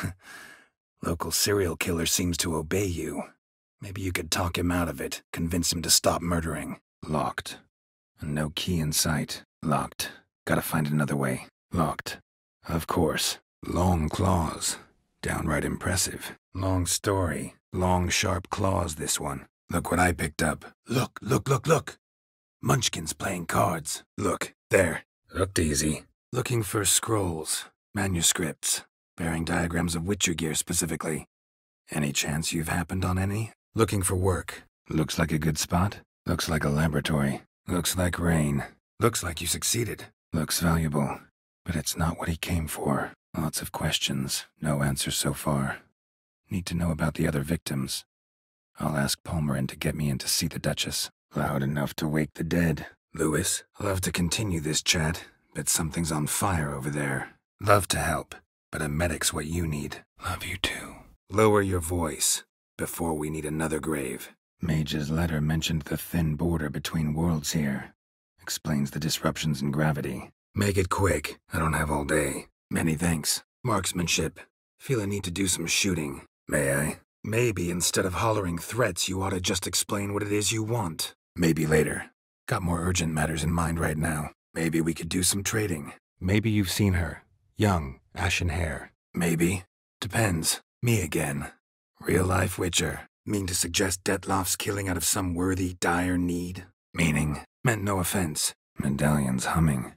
Local serial killer seems to obey you. Maybe you could talk him out of it, convince him to stop murdering. Locked. No key in sight. Locked. Gotta find another way. Locked. Of course. Long claws. Downright impressive. Long story. Long, sharp claws, this one. Look what I picked up. Look, look, look, look. Munchkin's playing cards. Look, there. Looked easy. Looking for scrolls, manuscripts, bearing diagrams of Witcher gear specifically. Any chance you've happened on any? Looking for work. Looks like a good spot. Looks like a laboratory. Looks like rain. Looks like you succeeded. Looks valuable. But it's not what he came for. Lots of questions, no answers so far. Need to know about the other victims. I'll ask Palmerin to get me in to see the Duchess. Loud enough to wake the dead. Lewis, love to continue this chat, but something's on fire over there. Love to help, but a medic's what you need. Love you too. Lower your voice, before we need another grave. Mage's letter mentioned the thin border between worlds here. Explains the disruptions in gravity. Make it quick, I don't have all day. Many thanks. Marksmanship. Feel I need to do some shooting. May I? Maybe instead of hollering threats, you ought to just explain what it is you want. Maybe later. Got more urgent matters in mind right now. Maybe we could do some trading. Maybe you've seen her. Young, ashen hair. Maybe. Depends. Me again. Real-life Witcher. Mean to suggest Dettlaff's killing out of some worthy, dire need? Meaning. Meant no offense. Medallion's humming.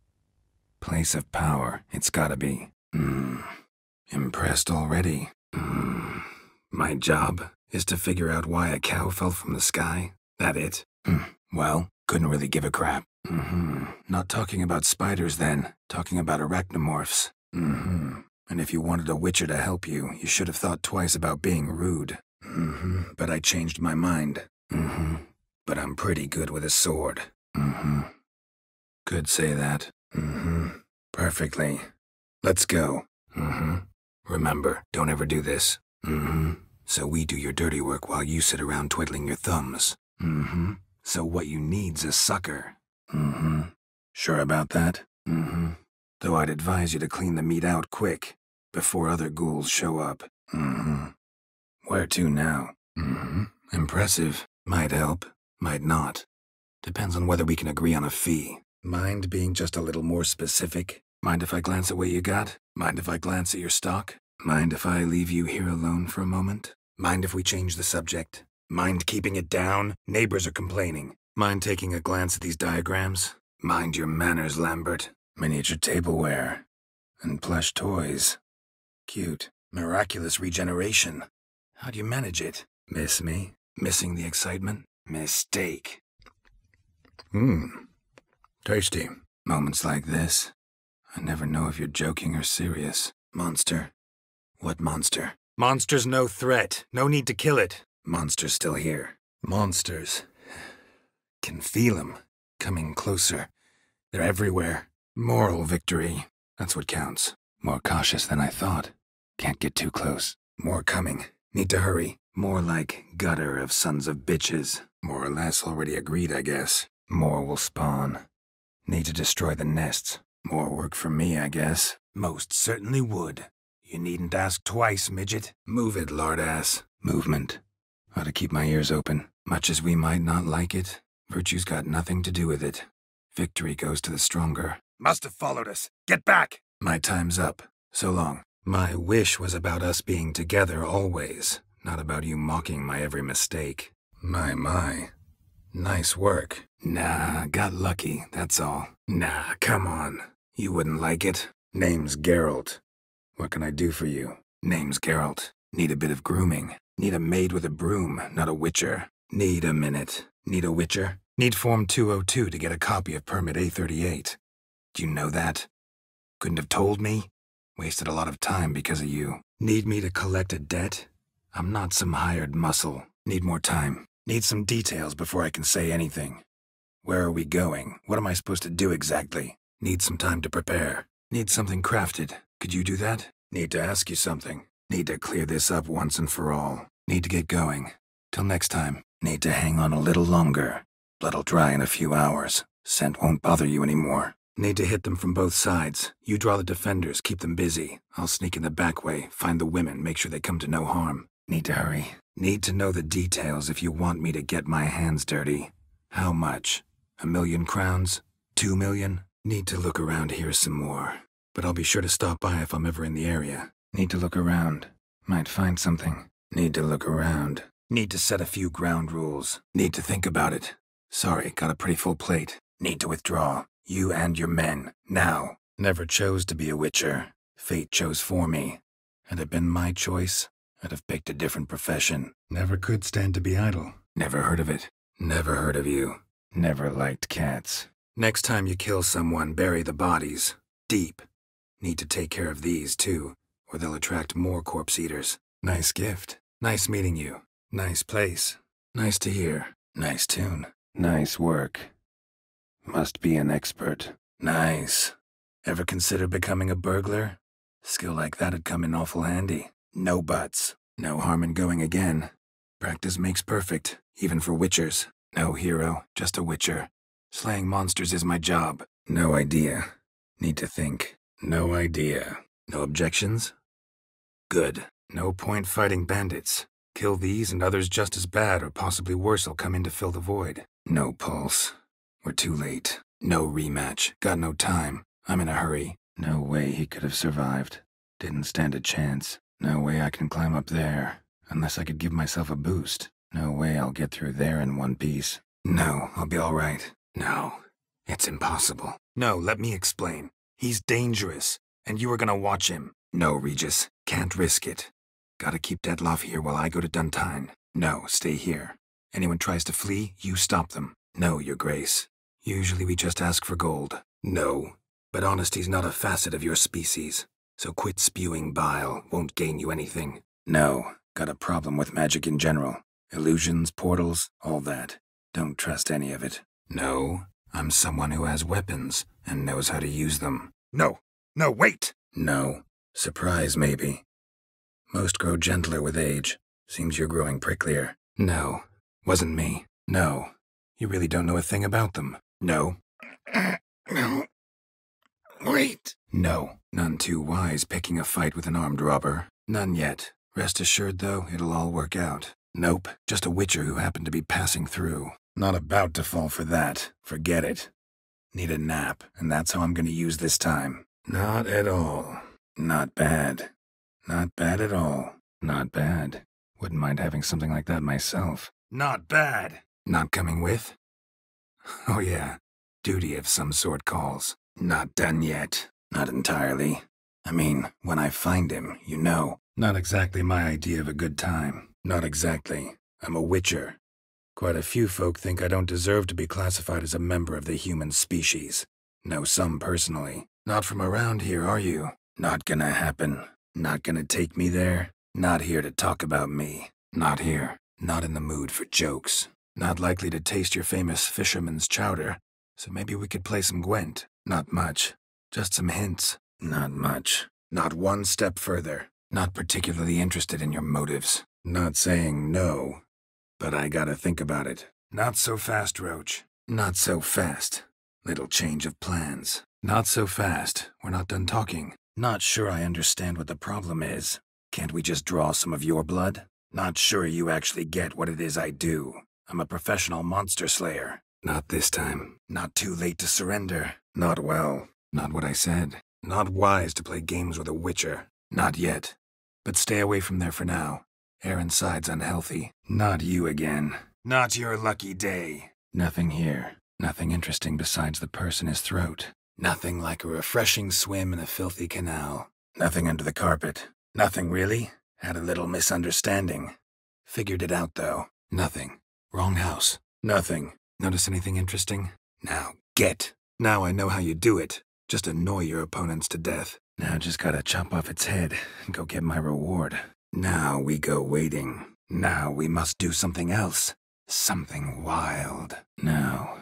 Place of power, it's gotta be. Hmm. Impressed already? Hmm. My job is to figure out why a cow fell from the sky? That it? Hmm. Well, couldn't really give a crap. Mm-hmm. Not talking about spiders then, talking about arachnomorphs. Mm-hmm. And if you wanted a Witcher to help you, you should have thought twice about being rude. Mm-hmm. But I changed my mind. Mm-hmm. But I'm pretty good with a sword. Mm-hmm. Could say that. Mm-hmm. Perfectly. Let's go. Mm-hmm. Remember, don't ever do this. Mm-hmm. So we do your dirty work while you sit around twiddling your thumbs. Mm-hmm. So what you need's a sucker. Mm-hmm. Sure about that? Mm-hmm. Though I'd advise you to clean the meat out quick, before other ghouls show up. Mm-hmm. Where to now? Mm-hmm. Impressive. Might help, might not. Depends on whether we can agree on a fee. Mind being just a little more specific? Mind if I glance at what you got? Mind if I glance at your stock? Mind if I leave you here alone for a moment? Mind if we change the subject? Mind keeping it down? Neighbors are complaining. Mind taking a glance at these diagrams? Mind your manners, Lambert. Miniature tableware. And plush toys. Cute. Miraculous regeneration. How'd you manage it? Miss me? Missing the excitement? Mistake. Hmm. Tasty. Moments like this, I never know if you're joking or serious. Monster. What monster? Monster's no threat. No need to kill it. Monster's still here. Monsters. Can feel them. Coming closer. They're everywhere. Moral victory. That's what counts. More cautious than I thought. Can't get too close. More coming. Need to hurry. More like gutter of sons of bitches. More or less already agreed, I guess. More will spawn. Need to destroy the nests. More work for me, I guess. Most certainly would. You needn't ask twice, midget. Move it, lardass. Movement. Ought to keep my ears open. Much as we might not like it, virtue's got nothing to do with it. Victory goes to the stronger. Must have followed us. Get back! My time's up. So long. My wish was about us being together always, not about you mocking my every mistake. My, my. Nice work. Nah, got lucky, that's all. Nah, come on. You wouldn't like it. Name's Geralt. What can I do for you? Name's Geralt. Need a bit of grooming. Need a maid with a broom, not a witcher. Need a minute. Need a witcher? Need Form two oh two to get a copy of Permit A thirty-eight. Do you know that? Couldn't have told me? Wasted a lot of time because of you. Need me to collect a debt? I'm not some hired muscle. Need more time. Need some details before I can say anything. Where are we going? What am I supposed to do exactly? Need some time to prepare. Need something crafted. Could you do that? Need to ask you something. Need to clear this up once and for all. Need to get going. Till next time. Need to hang on a little longer. Blood'll dry in a few hours. Scent won't bother you anymore. Need to hit them from both sides. You draw the defenders, keep them busy. I'll sneak in the back way, find the women, make sure they come to no harm. Need to hurry. Need to know the details if you want me to get my hands dirty. How much? A million crowns? Two million? Need to look around here some more. But I'll be sure to stop by if I'm ever in the area. Need to look around. Might find something. Need to look around. Need to set a few ground rules. Need to think about it. Sorry, got a pretty full plate. Need to withdraw. You and your men. Now. Never chose to be a witcher. Fate chose for me. Had it been my choice, I'd have picked a different profession. Never could stand to be idle. Never heard of it. Never heard of you. Never liked cats. Next time you kill someone, bury the bodies. Deep. Need to take care of these, too, or they'll attract more corpse eaters. Nice gift. Nice meeting you. Nice place. Nice to hear. Nice tune. Nice work. Must be an expert. Nice. Ever consider becoming a burglar? Skill like that'd come in awful handy. No buts. No harm in going again. Practice makes perfect, even for witchers. No hero, just a witcher. Slaying monsters is my job. No idea. Need to think. No idea. No objections? Good. No point fighting bandits. Kill these and others just as bad or possibly worse will come in to fill the void. No pulse. We're too late. No rematch. Got no time. I'm in a hurry. No way he could have survived. Didn't stand a chance. No way I can climb up there. Unless I could give myself a boost. No way I'll get through there in one piece. No, I'll be all right. No. It's impossible. No, let me explain. He's dangerous, and you are gonna watch him. No, Regis. Can't risk it. Gotta keep Detloff here while I go to Duntine. No, stay here. Anyone tries to flee, you stop them. No, Your Grace. Usually we just ask for gold. No. But honesty's not a facet of your species. So quit spewing bile. Won't gain you anything. No. Got a problem with magic in general. Illusions, portals, all that. Don't trust any of it. No. I'm someone who has weapons and knows how to use them. No. No, wait! No. Surprise, maybe. Most grow gentler with age. Seems you're growing pricklier. No. Wasn't me. No. You really don't know a thing about them. No. No. Wait. No. None too wise picking a fight with an armed robber. None yet. Rest assured, though, it'll all work out. Nope. Just a witcher who happened to be passing through. Not about to fall for that. Forget it. Need a nap, and that's how I'm gonna use this time. Not at all. Not bad. Not bad at all. Not bad. Wouldn't mind having something like that myself. Not bad. Not coming with? Oh yeah. Duty of some sort calls. Not done yet. Not entirely. I mean, when I find him, you know. Not exactly my idea of a good time. Not exactly. I'm a witcher. Quite a few folk think I don't deserve to be classified as a member of the human species. Know some personally. Not from around here, are you? Not gonna happen. Not gonna take me there. Not here to talk about me. Not here. Not in the mood for jokes. Not likely to taste your famous fisherman's chowder. So maybe we could play some Gwent. Not much. Just some hints. Not much. Not one step further. Not particularly interested in your motives. Not saying no. But I gotta think about it. Not so fast, Roach. Not so fast. Little change of plans. Not so fast. We're not done talking. Not sure I understand what the problem is. Can't we just draw some of your blood? Not sure you actually get what it is I do. I'm a professional monster slayer. Not this time. Not too late to surrender. Not well. Not what I said. Not wise to play games with a witcher. Not yet. But stay away from there for now. Air inside's unhealthy. Not you again. Not your lucky day. Nothing here. Nothing interesting besides the purse in his throat. Nothing like a refreshing swim in a filthy canal. Nothing under the carpet. Nothing really. Had a little misunderstanding. Figured it out, though. Nothing. Wrong house. Nothing. Notice anything interesting? Now, get. Now I know how you do it. Just annoy your opponents to death. Now just gotta chop off its head and go get my reward. Now we go waiting. Now we must do something else. Something wild. Now,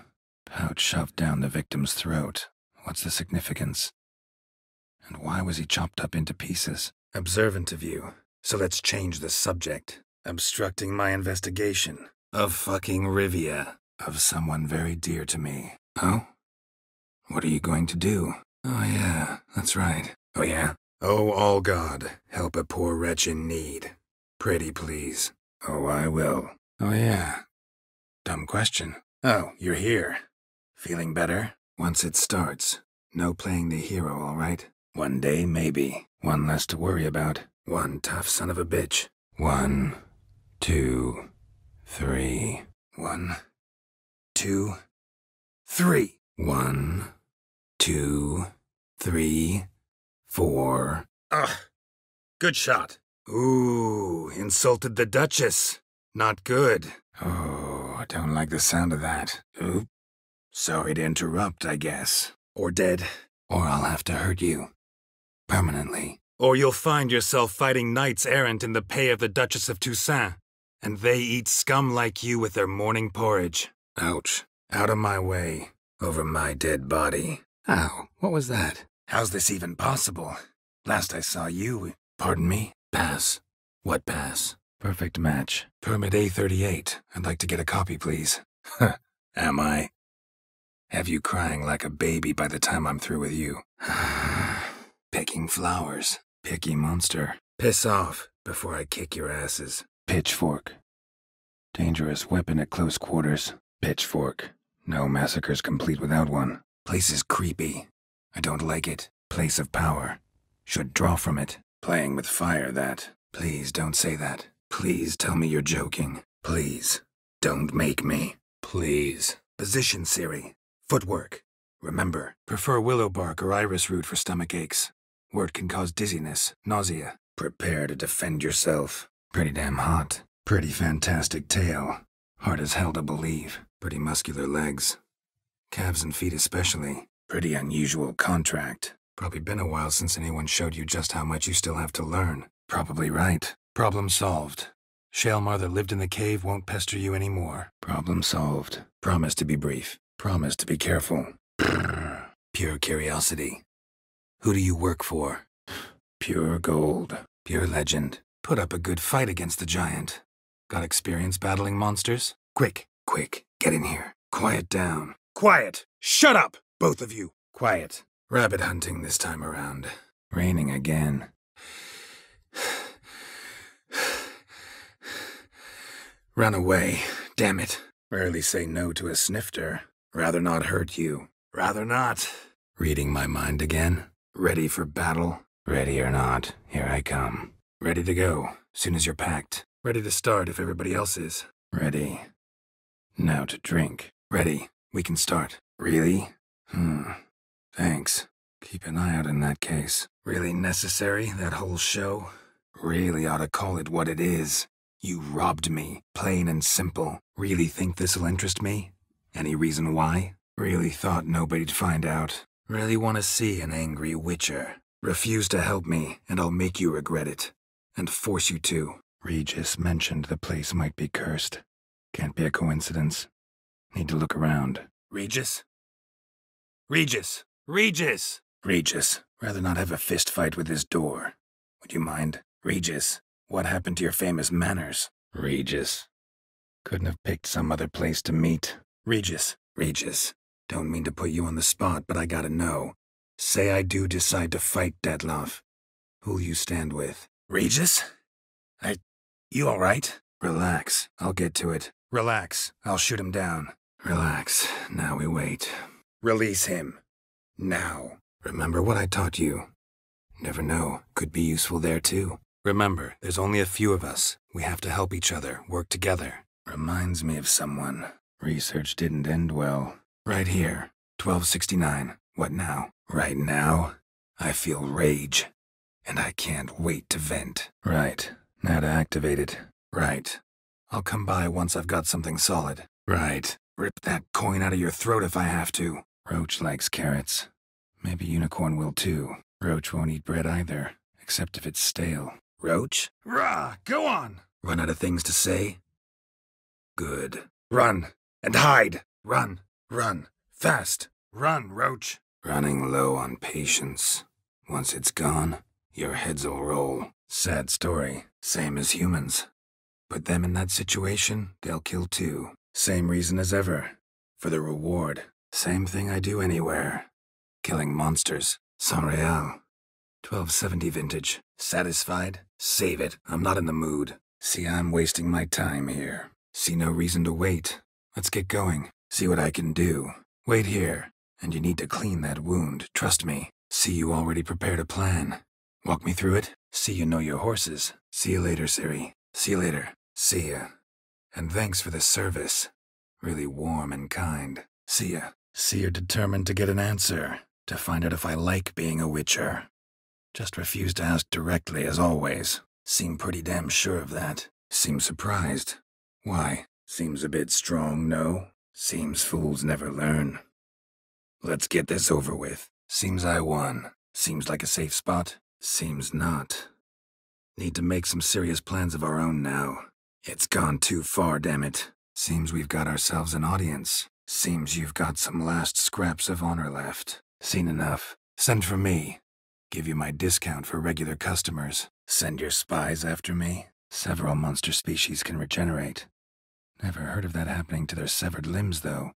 Pouch shoved down the victim's throat. What's the significance? And why was he chopped up into pieces? Observant of you. So let's change the subject. Obstructing my investigation. Of fucking Rivia. Of someone very dear to me. Oh? What are you going to do? Oh yeah, that's right. Oh yeah? Oh, all God, help a poor wretch in need. Pretty please. Oh, I will. Oh yeah. Dumb question. Oh, you're here. Feeling better? Once it starts. No playing the hero, all right? One day, maybe. One less to worry about. One tough son of a bitch. One, two, three. One, two, three. One, two, three, four. Ugh. Good shot. Ooh, insulted the Duchess. Not good. Oh, I don't like the sound of that. Oop. Sorry to interrupt, I guess. Or dead. Or I'll have to hurt you. Permanently. Or you'll find yourself fighting knights errant in the pay of the Duchess of Toussaint, and they eat scum like you with their morning porridge. Ouch. Out of my way. Over my dead body. Ow, what was that? How's this even possible? Last I saw you... Pardon me? Pass. What pass? Perfect match. Permit A thirty-eight. I'd like to get a copy, please. Huh. Am I? Have you crying like a baby by the time I'm through with you? Picking flowers. Picky monster. Piss off before I kick your asses. Pitchfork. Dangerous weapon at close quarters. Pitchfork. No massacre's complete without one. Place is creepy. I don't like it. Place of power. Should draw from it. Playing with fire, that. Please don't say that. Please tell me you're joking. Please. Don't make me. Please. Position, Siri. Footwork. Remember, prefer willow bark or iris root for stomach aches. Wort can cause dizziness, nausea. Prepare to defend yourself. Pretty damn hot. Pretty fantastic tail. Hard as hell to believe. Pretty muscular legs. Calves and feet especially. Pretty unusual contract. Probably been a while since anyone showed you just how much you still have to learn. Probably right. Problem solved. Shaelmar that lived in the cave won't pester you anymore. Problem solved. Promise to be brief. Promise to be careful. Pure curiosity. Who do you work for? Pure gold. Pure legend. Put up a good fight against the giant. Got experience battling monsters? Quick, quick, get in here. Quiet down. Quiet! Shut up, both of you. Quiet. Rabbit hunting this time around. Raining again. Run away. Damn it. Rarely say no to a snifter. Rather not hurt you. Rather not. Reading my mind again. Ready for battle? Ready or not, here I come. Ready to go, soon as you're packed. Ready to start if everybody else is. Ready. Now to drink. Ready. We can start. Really? Hmm. Thanks. Keep an eye out in that case. Really necessary, that whole show? Really ought to call it what it is. You robbed me, plain and simple. Really think this'll interest me? Any reason why? Really thought nobody'd find out. Really want to see an angry witcher. Refuse to help me, and I'll make you regret it. And force you to. Regis mentioned the place might be cursed. Can't be a coincidence. Need to look around. Regis? Regis! Regis! Regis. Rather not have a fist fight with his door. Would you mind? Regis. What happened to your famous manners? Regis. Couldn't have picked some other place to meet. Regis. Regis. Don't mean to put you on the spot, but I gotta know. Say I do decide to fight Dettlaff. Who'll you stand with? Regis? I... You alright? Relax. I'll get to it. Relax. I'll shoot him down. Relax. Now we wait. Release him. Now. Remember what I taught you. Never know. Could be useful there too. Remember, there's only a few of us. We have to help each other, work together. Reminds me of someone. Research didn't end well. Right here. twelve sixty-nine. What now? Right now? I feel rage. And I can't wait to vent. Right. Now to activate it. Right. I'll come by once I've got something solid. Right. Rip that coin out of your throat if I have to. Roach likes carrots. Maybe Unicorn will too. Roach won't eat bread either, except if it's stale. Roach? Rah! Go on! Run out of things to say? Good. Run! And hide! Run! Run! Fast! Run, Roach! Running low on patience. Once it's gone, your heads'll roll. Sad story. Same as humans. Put them in that situation, they'll kill too. Same reason as ever. For the reward. Same thing I do anywhere. Killing monsters. Sans real. twelve seventy vintage. Satisfied? Save it. I'm not in the mood. See, I'm wasting my time here. See no reason to wait. Let's get going. See what I can do. Wait here. And you need to clean that wound, trust me. See you already prepared a plan. Walk me through it. See you know your horses. See you later, Ciri. See you later. See ya. And thanks for the service. Really warm and kind. See ya. See you're determined to get an answer. To find out if I like being a Witcher. Just refuse to ask directly, as always. Seem pretty damn sure of that. Seem surprised. Why? Seems a bit strong, no? Seems fools never learn. Let's get this over with. Seems I won. Seems like a safe spot. Seems not. Need to make some serious plans of our own now. It's gone too far, damn it. Seems we've got ourselves an audience. Seems you've got some last scraps of honor left. Seen enough. Send for me. Give you my discount for regular customers. Send your spies after me. Several monster species can regenerate. Never heard of that happening to their severed limbs, though.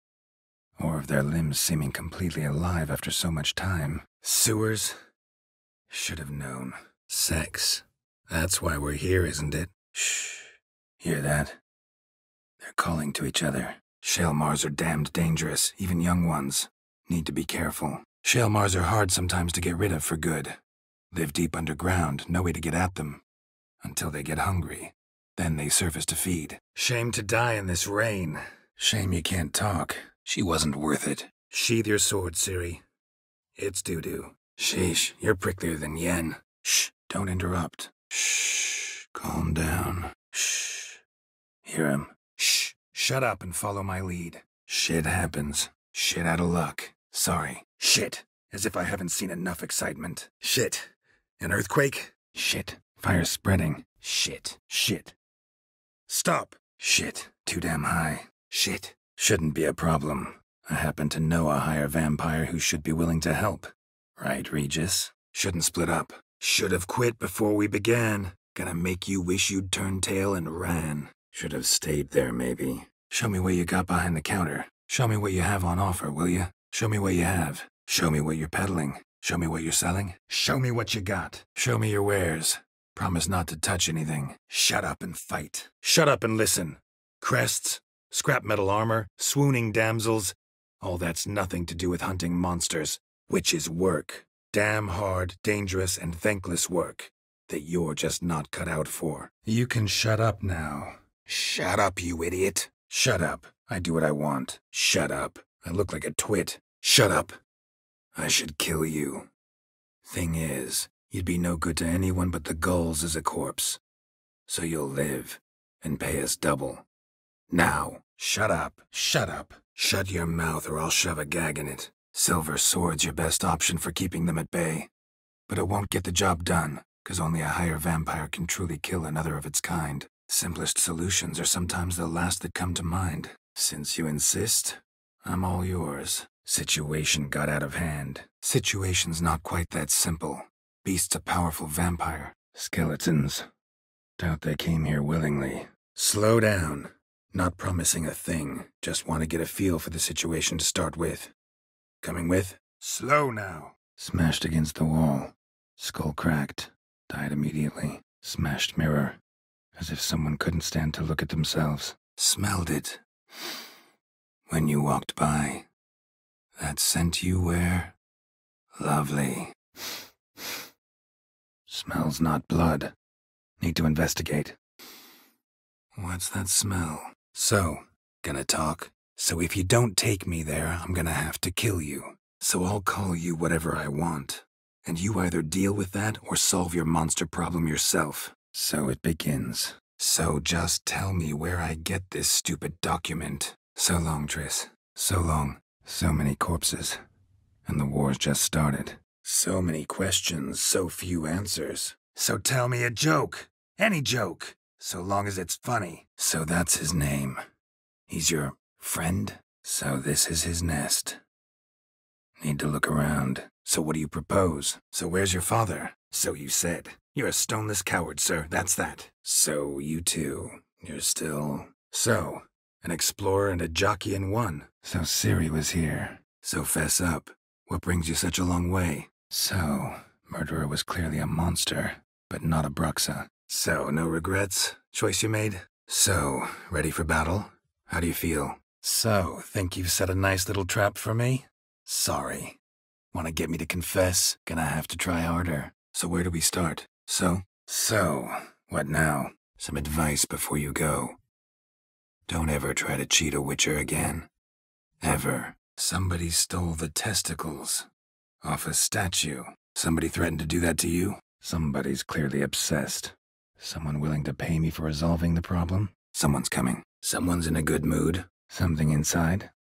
Or of their limbs seeming completely alive after so much time. Sewers? Should have known. Sex. That's why we're here, isn't it? Shh. Hear that? They're calling to each other. Shaelmars are damned dangerous, even young ones. Need to be careful. Shaelmars are hard sometimes to get rid of for good. Live deep underground, no way to get at them. Until they get hungry. Then they surface to feed. Shame to die in this rain. Shame you can't talk. She wasn't worth it. Sheathe your sword, Ciri. It's doo-doo. Sheesh, you're pricklier than Yen. Shh, don't interrupt. Shh, calm down. Shh. Hear him. Shh, shut up and follow my lead. Shit happens. Shit out of luck. Sorry. Shit, as if I haven't seen enough excitement. Shit, an earthquake? Shit, fire spreading. Shit, shit. Stop. Shit, too damn high. Shit, shouldn't be a problem. I happen to know a higher vampire who should be willing to help. Right, Regis? Shouldn't split up. Should have quit before we began. Gonna make you wish you'd turned tail and ran. Should have stayed there, maybe. Show me what you got behind the counter. Show me what you have on offer, will you? Show me what you have. Show me what you're peddling. Show me what you're selling. Show me what you got. Show me your wares. Promise not to touch anything. Shut up and fight. Shut up and listen. Crests, scrap metal armor, swooning damsels. All that's nothing to do with hunting monsters. Witches' work. Damn hard, dangerous, and thankless work that you're just not cut out for. You can shut up now. Shut up, you idiot. Shut up. I do what I want. Shut up. I look like a twit. Shut up. I should kill you. Thing is, you'd be no good to anyone but the gulls as a corpse. So you'll live, and pay us double. Now, shut up. Shut up. Shut your mouth or I'll shove a gag in it. Silver sword's your best option for keeping them at bay. But it won't get the job done, because only a higher vampire can truly kill another of its kind. Simplest solutions are sometimes the last that come to mind. Since you insist, I'm all yours. Situation got out of hand. Situation's not quite that simple. Beast's a powerful vampire. Skeletons. Doubt they came here willingly. Slow down. Not promising a thing. Just want to get a feel for the situation to start with. Coming with? Slow now. Smashed against the wall. Skull cracked. Died immediately. Smashed mirror. As if someone couldn't stand to look at themselves. Smelled it. When you walked by. That scent you wear. Lovely. Smells not blood. Need to investigate. What's that smell? So, gonna talk? So if you don't take me there, I'm gonna have to kill you. So I'll call you whatever I want. And you either deal with that or solve your monster problem yourself. So it begins. So just tell me where I get this stupid document. So long, Triss. So long. So many corpses. And the war's just started. So many questions, so few answers. So tell me a joke. Any joke. So long as it's funny. So that's his name. He's your friend? So this is his nest. Need to look around. So what do you propose? So where's your father? So you said. You're a stoneless coward, sir, that's that. So you too. You're still... So, an explorer and a jockey in one. So Ciri was here. So fess up. What brings you such a long way? So, murderer was clearly a monster, but not a Bruxa. So, no regrets? Choice you made? So, ready for battle? How do you feel? So, think you've set a nice little trap for me? Sorry. Wanna get me to confess? Gonna have to try harder. So where do we start? So? So, what now? Some advice before you go. Don't ever try to cheat a Witcher again. Ever. Somebody stole the testicles off a statue. Somebody threatened to do that to you? Somebody's clearly obsessed. Someone willing to pay me for resolving the problem? Someone's coming. Someone's in a good mood. Something inside?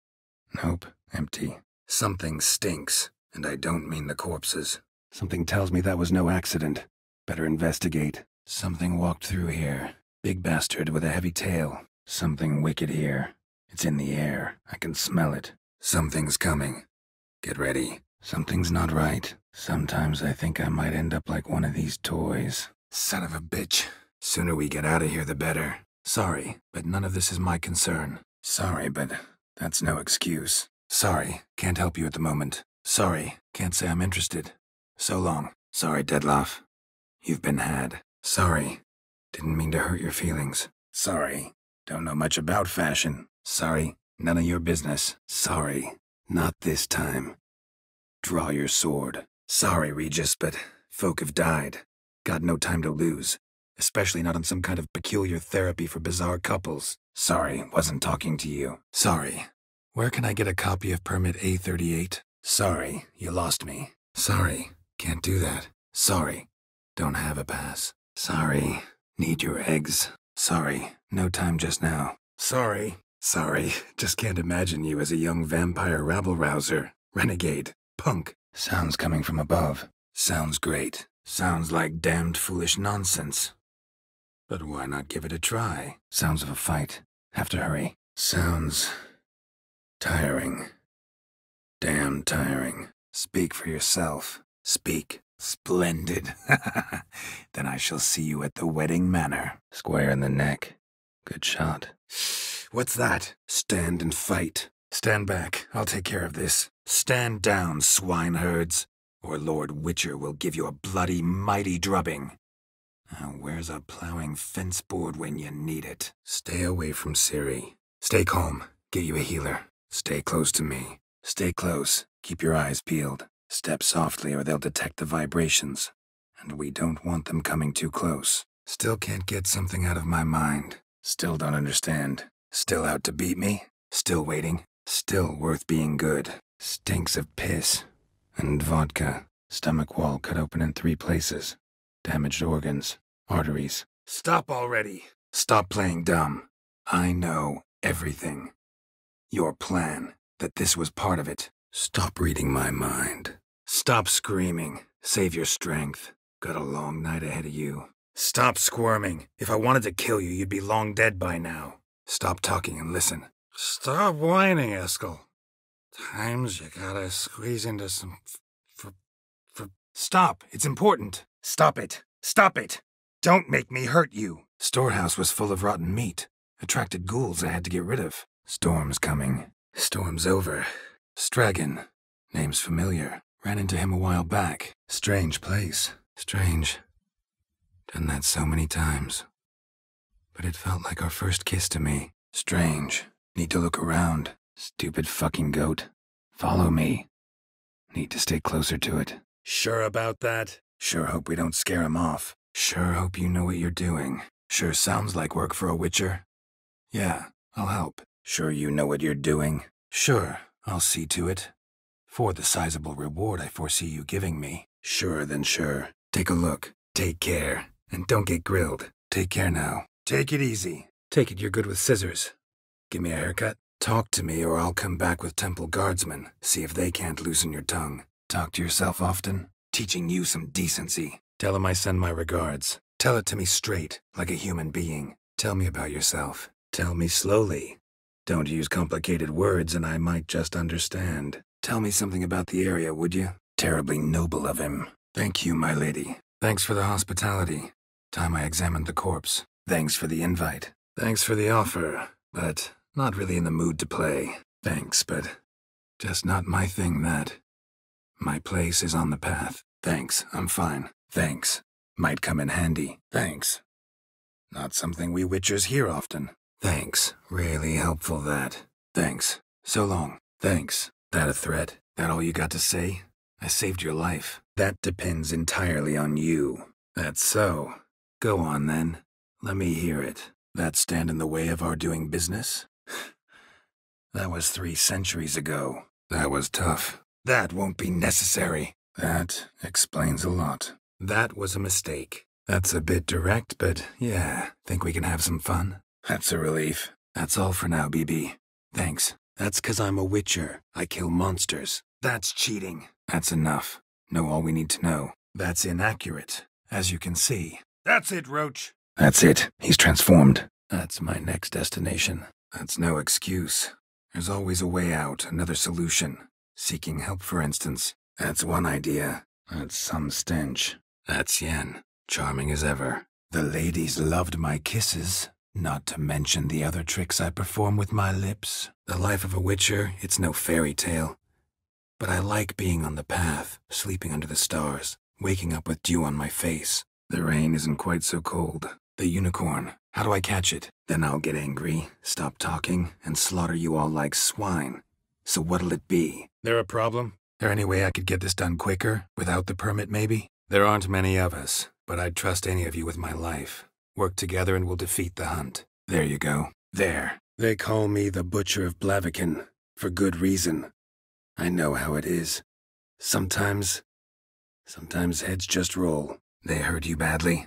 Nope, empty. Something stinks, and I don't mean the corpses. Something tells me that was no accident. Better investigate. Something walked through here. Big bastard with a heavy tail. Something wicked here. It's in the air. I can smell it. Something's coming. Get ready. Something's not right. Sometimes I think I might end up like one of these toys. Son of a bitch. Sooner we get out of here, the better. Sorry, but none of this is my concern. Sorry, but that's no excuse. Sorry, can't help you at the moment. Sorry, can't say I'm interested. So long. Sorry, Dettlaff. You've been had. Sorry. Didn't mean to hurt your feelings. Sorry. Don't know much about fashion. Sorry. None of your business. Sorry. Not this time. Draw your sword. Sorry, Regis, but folk have died. Got no time to lose. Especially not on some kind of peculiar therapy for bizarre couples. Sorry, wasn't talking to you. Sorry. Where can I get a copy of Permit A thirty-eight? Sorry, you lost me. Sorry, can't do that. Sorry, don't have a pass. Sorry, need your eggs. Sorry, no time just now. Sorry, sorry, just can't imagine you as a young vampire rabble-rouser, renegade, punk. Sounds coming from above. Sounds great. Sounds like damned foolish nonsense. But why not give it a try? Sounds of a fight. Have to hurry. Sounds... tiring. Damn tiring. Speak for yourself. Speak. Splendid. Then I shall see you at the wedding manor. Square in the neck. Good shot. What's that? Stand and fight. Stand back. I'll take care of this. Stand down, swineherds, or Lord Witcher will give you a bloody, mighty drubbing. Now, where's a plowing fence board when you need it? Stay away from Ciri. Stay calm. Get you a healer. Stay close to me. Stay close. Keep your eyes peeled. Step softly or they'll detect the vibrations. And we don't want them coming too close. Still can't get something out of my mind. Still don't understand. Still out to beat me? Still waiting? Still worth being good. Stinks of piss. And vodka. Stomach wall cut open in three places. Damaged organs. Arteries. Stop already. Stop playing dumb. I know everything. Your plan. That this was part of it. Stop reading my mind. Stop screaming. Save your strength. Got a long night ahead of you. Stop squirming. If I wanted to kill you, you'd be long dead by now. Stop talking and listen. Stop whining, Eskel. Times you gotta squeeze into some f- f- f- Stop. It's important. Stop it. Stop it. Don't make me hurt you. Storehouse was full of rotten meat. Attracted ghouls I had to get rid of. Storm's coming. Storm's over. Stragon. Name's familiar. Ran into him a while back. Strange place. Strange. Done that so many times. But it felt like our first kiss to me. Strange. Need to look around. Stupid fucking goat. Follow me. Need to stay closer to it. Sure about that? Sure hope we don't scare him off. Sure hope you know what you're doing. Sure sounds like work for a Witcher. Yeah, I'll help. Sure you know what you're doing. Sure, I'll see to it. For the sizable reward I foresee you giving me. Sure then sure. Take a look. Take care. And don't get grilled. Take care now. Take it easy. Take it you're good with scissors. Give me a haircut. Talk to me or I'll come back with temple guardsmen. See if they can't loosen your tongue. Talk to yourself often. Teaching you some decency. Tell him I send my regards. Tell it to me straight, like a human being. Tell me about yourself. Tell me slowly. Don't use complicated words and I might just understand. Tell me something about the area, would you? Terribly noble of him. Thank you, my lady. Thanks for the hospitality. Time I examined the corpse. Thanks for the invite. Thanks for the offer, but not really in the mood to play. Thanks, but just not my thing, that. My place is on the path. Thanks, I'm fine. Thanks. Might come in handy. Thanks. Not something we Witchers hear often. Thanks. Really helpful, that. Thanks. So long. Thanks. That a threat? That all you got to say? I saved your life. That depends entirely on you. That's so. Go on, then. Let me hear it. That stand in the way of our doing business? That was three centuries ago. That was tough. That won't be necessary. That explains a lot. That was a mistake. That's a bit direct, but yeah, think we can have some fun? That's a relief. That's all for now, B B. Thanks. That's 'cause I'm a Witcher. I kill monsters. That's cheating. That's enough. Know all we need to know. That's inaccurate, as you can see. That's it, Roach. That's it. He's transformed. That's my next destination. That's no excuse. There's always a way out, another solution. Seeking help, for instance. That's one idea. That's some stench. That's Yen. Charming as ever. The ladies loved my kisses, not to mention the other tricks I perform with my lips. The life of a Witcher, it's no fairy tale. But I like being on the path, sleeping under the stars, waking up with dew on my face. The rain isn't quite so cold. The unicorn, how do I catch it? Then I'll get angry, stop talking, and slaughter you all like swine. So what'll it be? There a problem? There any way I could get this done quicker, without the permit maybe? There aren't many of us, but I'd trust any of you with my life. Work together and we'll defeat the hunt. There you go. There. They call me the Butcher of Blaviken, for good reason. I know how it is. Sometimes... Sometimes heads just roll. They hurt you badly?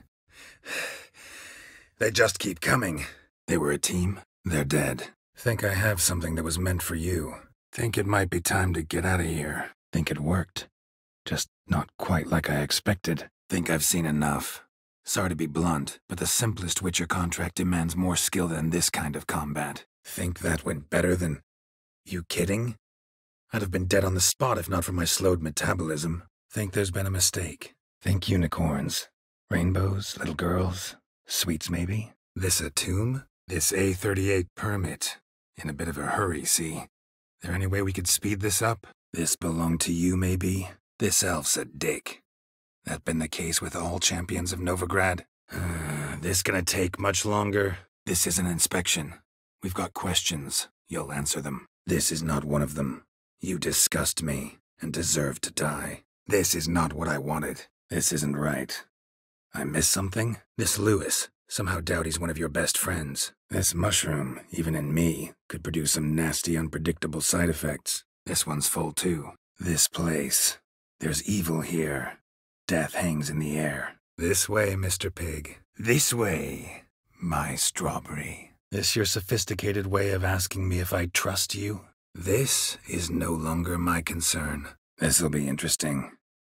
They just keep coming. They were a team. They're dead. Think I have something that was meant for you. Think it might be time to get out of here. Think it worked. Just not quite like I expected. Think I've seen enough. Sorry to be blunt, but the simplest Witcher contract demands more skill than this kind of combat. Think that went better than... You kidding? I'd have been dead on the spot if not for my slowed metabolism. Think there's been a mistake. Think unicorns. Rainbows, little girls. Sweets, maybe? This a tomb? This A thirty-eight permit. In a bit of a hurry, see? There any way we could speed this up? This belonged to you, maybe? This elf's a dick. That been the case with all champions of Novigrad? Uh, this gonna take much longer? This is an inspection. We've got questions. You'll answer them. This is not one of them. You disgust me, and deserve to die. This is not what I wanted. This isn't right. I miss something? This Lewis. Somehow doubt he's one of your best friends. This mushroom, even in me, could produce some nasty, unpredictable side effects. This one's full too. This place. There's evil here. Death hangs in the air. This way, Mister Pig. This way, my strawberry. This your sophisticated way of asking me if I trust you? This is no longer my concern. This'll be interesting.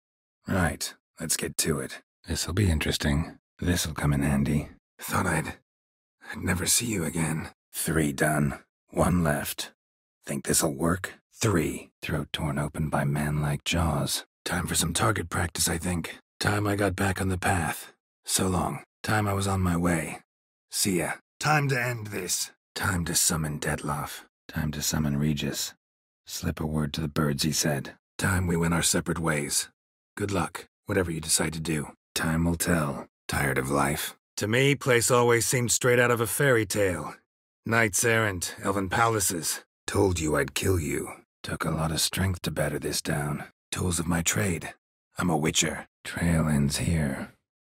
Right, let's get to it. This'll be interesting. This'll come in handy. Thought I'd... I'd never see you again. Three done. One left. Think this'll work? Three. Throat torn open by man-like jaws. Time for some target practice, I think. Time I got back on the path. So long. Time I was on my way. See ya. Time to end this. Time to summon Detloff. Time to summon Regis. Slip a word to the birds, he said. Time we went our separate ways. Good luck, whatever you decide to do. Time will tell. Tired of life? To me, place always seemed straight out of a fairy tale. Knights errant, elven palaces. Told you I'd kill you. Took a lot of strength to batter this down. Tools of my trade. I'm a Witcher. Trail ends here.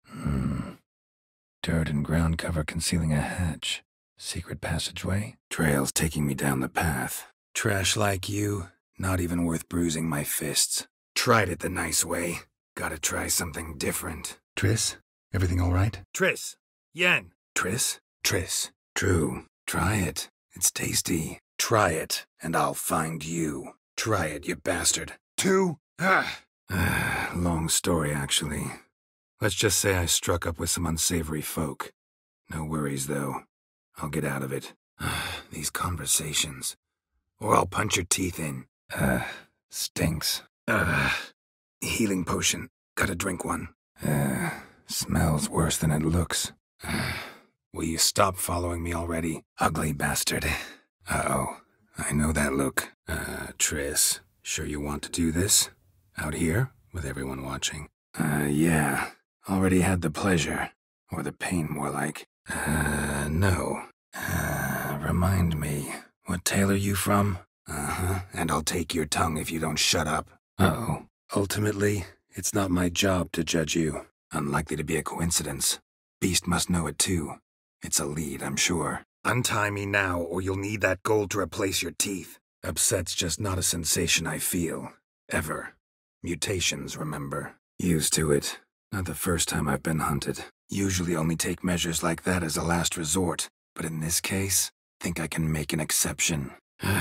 Hmm. Dirt and ground cover concealing a hatch. Secret passageway? Trails taking me down the path. Trash like you, not even worth bruising my fists. Tried it the nice way. Gotta try something different. Triss? Everything all right? Triss. Yen. Triss? Triss. True. Try it. It's tasty. Try it, and I'll find you. Try it, you bastard. Two? Ah. ah long story, actually. Let's just say I struck up with some unsavory folk. No worries, though. I'll get out of it. These conversations. Or I'll punch your teeth in. Uh, Stinks. Ugh. Healing potion. Gotta drink one. Uh, smells worse than it looks. Uh, will you stop following me already? Ugly bastard. Uh-oh. I know that look. Uh, Triss, sure you want to do this? Out here? With everyone watching? Uh, yeah. Already had the pleasure. Or the pain, more like. Uh, no. Uh, remind me. What tale are you from? Uh-huh. And I'll take your tongue if you don't shut up. Uh-oh. Ultimately, it's not my job to judge you. Unlikely to be a coincidence. Beast must know it too. It's a lead, I'm sure. Untie me now, or you'll need that gold to replace your teeth. Upset's just not a sensation I feel. Ever. Mutations, remember. Used to it. Not the first time I've been hunted. Usually only take measures like that as a last resort. But in this case, think I can make an exception.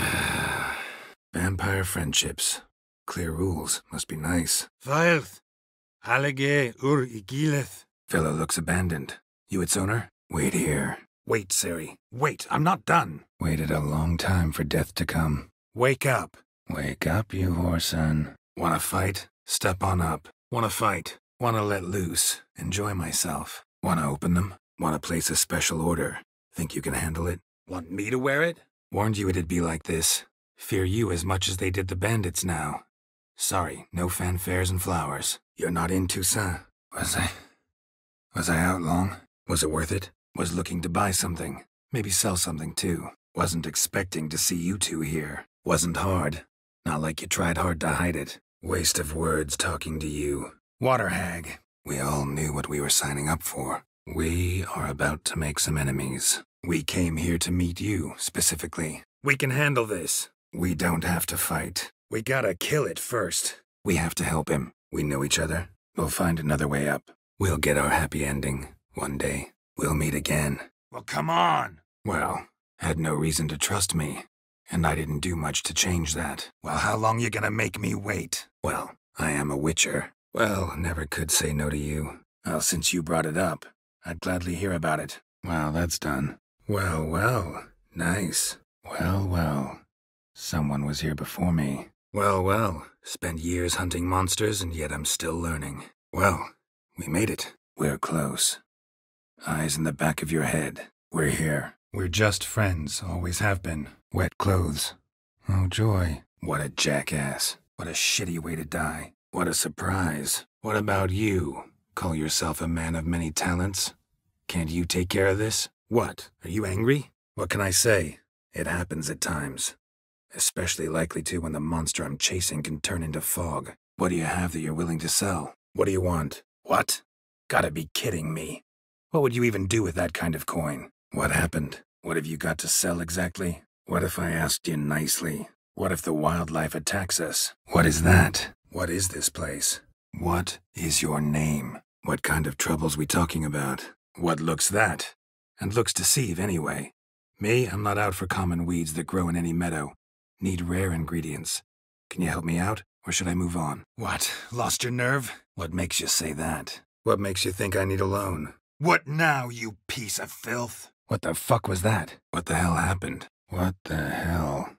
Vampire friendships. Clear rules. Must be nice. Vailth. Hallige ur igileth. Fellow looks abandoned. You its owner? Wait here. Wait, Ciri. Wait, I'm not done. Waited a long time for death to come. Wake up. Wake up, you whoreson. Wanna fight? Step on up. Wanna fight? Wanna let loose? Enjoy myself. Wanna open them? Wanna place a special order? Think you can handle it? Want me to wear it? Warned you it'd be like this. Fear you as much as they did the bandits now. Sorry, no fanfares and flowers. You're not in Toussaint. Was I... Was I out long? Was it worth it? Was looking to buy something. Maybe sell something too. Wasn't expecting to see you two here. Wasn't hard. Not like you tried hard to hide it. Waste of words talking to you. Water hag. We all knew what we were signing up for. We are about to make some enemies. We came here to meet you, specifically. We can handle this. We don't have to fight. We gotta kill it first. We have to help him. We know each other. We'll find another way up. We'll get our happy ending. One day. We'll meet again. Well, come on. Well, had no reason to trust me. And I didn't do much to change that. Well, how long you gonna make me wait? Well, I am a witcher. Well, never could say no to you. Well, since you brought it up, I'd gladly hear about it. Well, that's done. Well, well. Nice. Well, well. Someone was here before me. Well, well. Spent years hunting monsters, and yet I'm still learning. Well, we made it. We're close. Eyes in the back of your head. We're here. We're just friends, always have been. Wet clothes. Oh, joy. What a jackass. What a shitty way to die. What a surprise. What about you? Call yourself a man of many talents? Can't you take care of this? What? Are you angry? What can I say? It happens at times. Especially likely to when the monster I'm chasing can turn into fog. What do you have that you're willing to sell? What do you want? What? Gotta be kidding me. What would you even do with that kind of coin? What happened? What have you got to sell exactly? What if I asked you nicely? What if the wildlife attacks us? What is that? What is this place? What is your name? What kind of troubles we talking about? What looks that? And looks deceive anyway. Me, I'm not out for common weeds that grow in any meadow. Need rare ingredients. Can you help me out, or should I move on? What? Lost your nerve? What makes you say that? What makes you think I need a loan? What now, you piece of filth? What the fuck was that? What the hell happened? What the hell?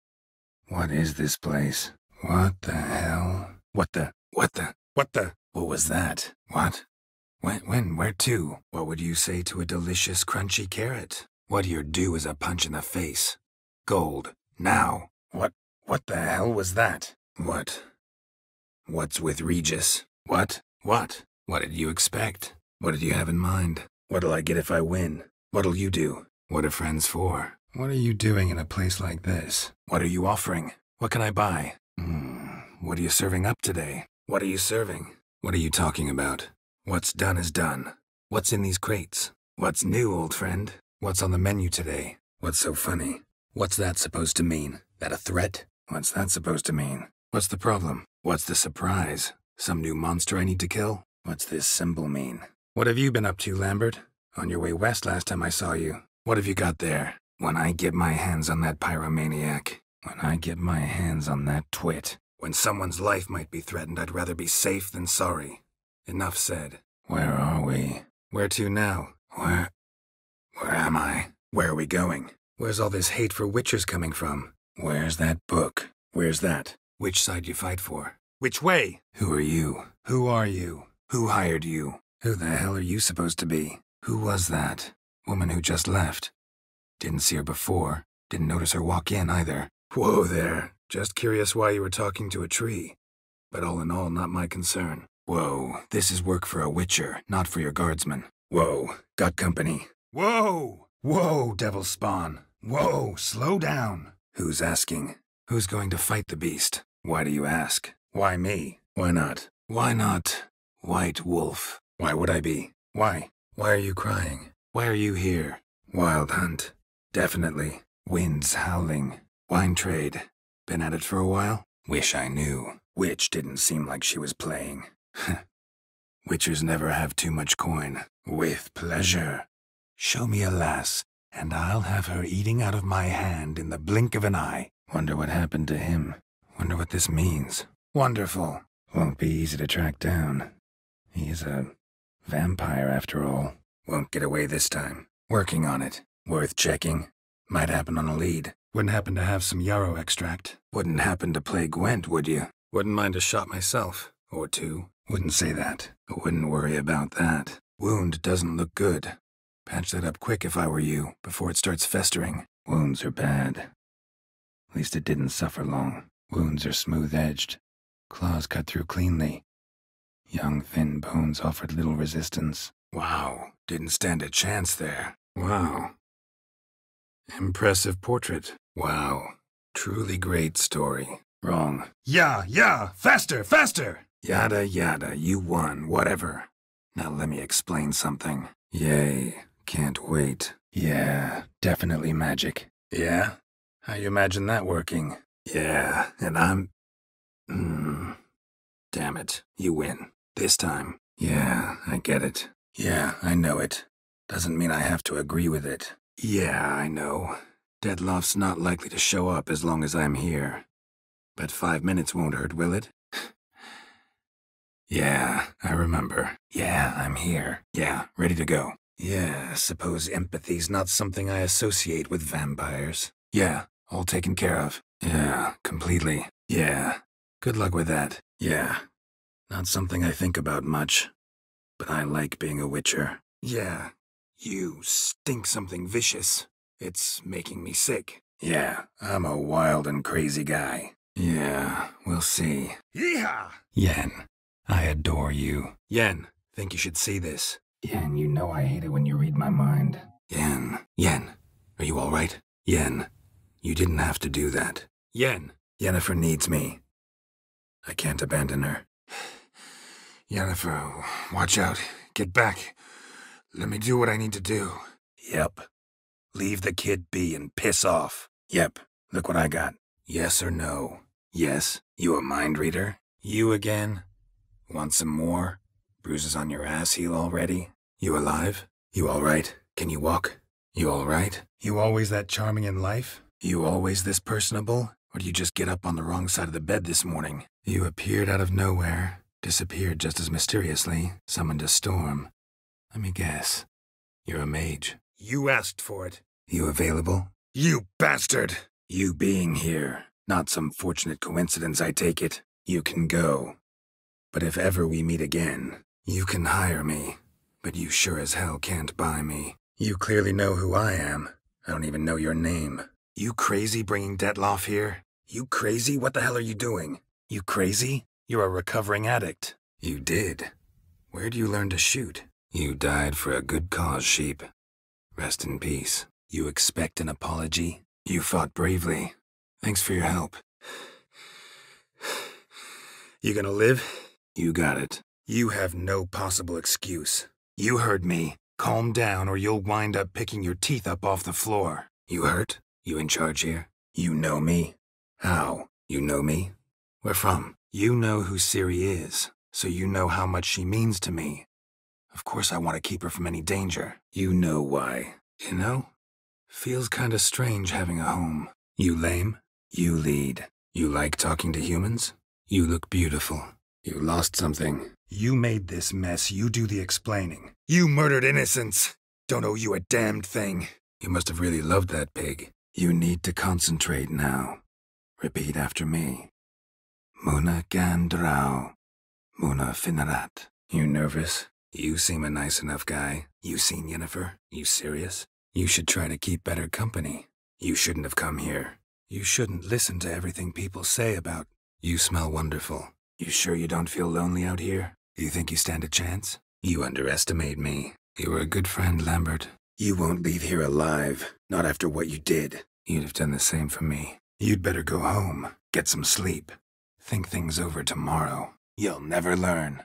What is this place? What the hell? What the... What the... What the... What was that? What? When, when, where to? What would you say to a delicious, crunchy carrot? What you're due is a punch in the face. Gold. Now. What... What the hell was that? What? What's with Regis? What? What? What did you expect? What did you have in mind? What'll I get if I win? What'll you do? What are friends for? What are you doing in a place like this? What are you offering? What can I buy? Hmm. What are you serving up today? What are you serving? What are you talking about? What's done is done. What's in these crates? What's new, old friend? What's on the menu today? What's so funny? What's that supposed to mean? That a threat? What's that supposed to mean? What's the problem? What's the surprise? Some new monster I need to kill? What's this symbol mean? What have you been up to, Lambert? On your way west last time I saw you. What have you got there? When I get my hands on that pyromaniac. When I get my hands on that twit. When someone's life might be threatened, I'd rather be safe than sorry. Enough said. Where are we? Where to now? Where... Where am I? Where are we going? Where's all this hate for witchers coming from? Where's that book? Where's that? Which side you fight for? Which way? Who are you? Who are you? Who hired you? Who the hell are you supposed to be? Who was that? Woman who just left. Didn't see her before. Didn't notice her walk in either. Whoa there. Just curious why you were talking to a tree. But all in all, not my concern. Whoa, this is work for a witcher, not for your guardsman. Whoa, got company. Whoa! Whoa, devil spawn. Whoa, slow down. Who's asking? Who's going to fight the beast? Why do you ask? Why me? Why not? Why not White Wolf? Why would I be? Why? Why are you crying? Why are you here? Wild hunt. Definitely. Winds howling. Wine trade. Been at it for a while? Wish I knew. Witch didn't seem like she was playing. Witchers never have too much coin. With pleasure. Show me a lass, and I'll have her eating out of my hand in the blink of an eye. Wonder what happened to him. Wonder what this means. Wonderful. Won't be easy to track down. He's a vampire after all. Won't get away this time. Working on it. Worth checking. Might happen on a lead. Wouldn't happen to have some yarrow extract. Wouldn't happen to play Gwent, would you? Wouldn't mind a shot myself. Or two. Wouldn't say that. I wouldn't worry about that. Wound doesn't look good. Patch that up quick if I were you, before it starts festering. Wounds are bad. At least it didn't suffer long. Wounds are smooth-edged. Claws cut through cleanly. Young, thin bones offered little resistance. Wow, didn't stand a chance there. Wow. Impressive portrait. Wow. Truly great story. Wrong. Yeah, yeah, faster, faster! Yada yada, you won, whatever. Now let me explain something. Yay, can't wait. Yeah, definitely magic. Yeah? How you imagine that working? Yeah, and I'm... Hmm. Damn it, you win. This time. Yeah, I get it. Yeah, I know it. Doesn't mean I have to agree with it. Yeah, I know. Deadloff's not likely to show up as long as I'm here. But five minutes won't hurt, will it? Yeah, I remember. Yeah, I'm here. Yeah, ready to go. Yeah, suppose empathy's not something I associate with vampires. Yeah, all taken care of. Yeah, completely. Yeah, good luck with that. Yeah, not something I think about much. But I like being a witcher. Yeah, you stink something vicious. It's making me sick. Yeah, I'm a wild and crazy guy. Yeah, we'll see. Yeehaw! Yen, I adore you. Yen, think you should see this. Yen, you know I hate it when you read my mind. Yen, Yen, are you all right? Yen, you didn't have to do that. Yen. Yennefer needs me. I can't abandon her. Yennefer, watch out. Get back. Let me do what I need to do. Yep. Leave the kid be and piss off. Yep. Look what I got. Yes or no? Yes. You a mind reader? You again? Want some more? Bruises on your ass heal already? You alive? You all right? Can you walk? You all right? You always that charming in life? You always this personable? Or do you just get up on the wrong side of the bed this morning? You appeared out of nowhere, disappeared just as mysteriously, summoned a storm. Let me guess. You're a mage. You asked for it. You available? You bastard! You being here, not some fortunate coincidence, I take it. You can go. But if ever we meet again, you can hire me. But you sure as hell can't buy me. You clearly know who I am. I don't even know your name. You crazy bringing Detloff here? You crazy? What the hell are you doing? You crazy? You're a recovering addict. You did. Where'd you learn to shoot? You died for a good cause, sheep. Rest in peace. You expect an apology? You fought bravely. Thanks for your help. You gonna live? You got it. You have no possible excuse. You heard me. Calm down or you'll wind up picking your teeth up off the floor. You hurt? You in charge here? You know me? How? You know me? Where from? You know who Ciri is, so you know how much she means to me. Of course I want to keep her from any danger. You know why. You know? Feels kinda strange having a home. You lame? You lead. You like talking to humans? You look beautiful. You lost something. You made this mess, you do the explaining. You murdered innocents. Don't owe you a damned thing. You must have really loved that pig. You need to concentrate now. Repeat after me. Muna Gandrau. Muna Finnerat. You nervous? You seem a nice enough guy. You seen Yennefer? You serious? You should try to keep better company. You shouldn't have come here. You shouldn't listen to everything people say about... You smell wonderful. You sure you don't feel lonely out here? You think you stand a chance? You underestimate me. You were a good friend, Lambert. You won't leave here alive. Not after what you did. You'd have done the same for me. You'd better go home. Get some sleep. Think things over tomorrow. You'll never learn.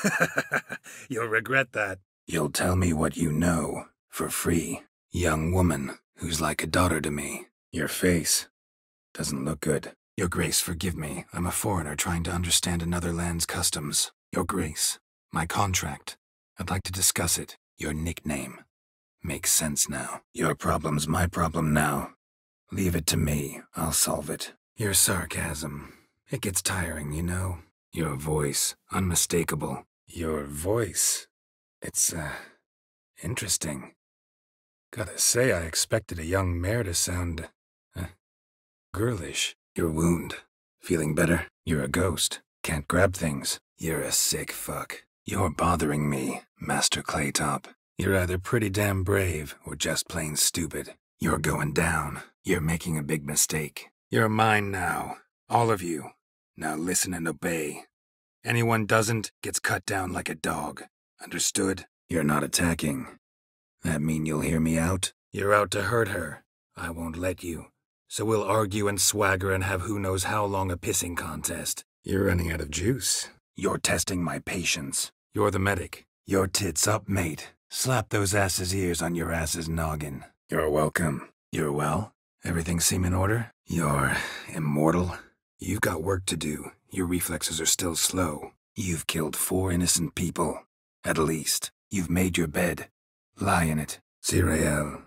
You'll regret that. You'll tell me what you know, for free. Young woman, who's like a daughter to me. Your face doesn't look good. Your Grace, forgive me. I'm a foreigner trying to understand another land's customs. Your Grace, my contract. I'd like to discuss it. Your nickname. Makes sense now. Your problem's my problem now. Leave it to me. I'll solve it. Your sarcasm. It gets tiring, you know. Your voice. Unmistakable. Your voice. It's, uh, interesting. Gotta say, I expected a young mare to sound, uh, girlish. Your wound. Feeling better? You're a ghost. Can't grab things. You're a sick fuck. You're bothering me, Master Claytop. You're either pretty damn brave or just plain stupid. You're going down. You're making a big mistake. You're mine now. All of you. Now listen and obey. Anyone doesn't gets cut down like a dog. Understood? You're not attacking. That mean you'll hear me out? You're out to hurt her. I won't let you. So we'll argue and swagger and have who knows how long a pissing contest. You're running out of juice. You're testing my patience. You're the medic. Your tits up, mate. Slap those asses' ears on your ass's noggin. You're welcome. You're well? Everything seem in order? You're immortal? You've got work to do. Your reflexes are still slow. You've killed four innocent people. At least. You've made your bed. Lie in it. Zirael.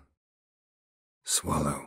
Swallow.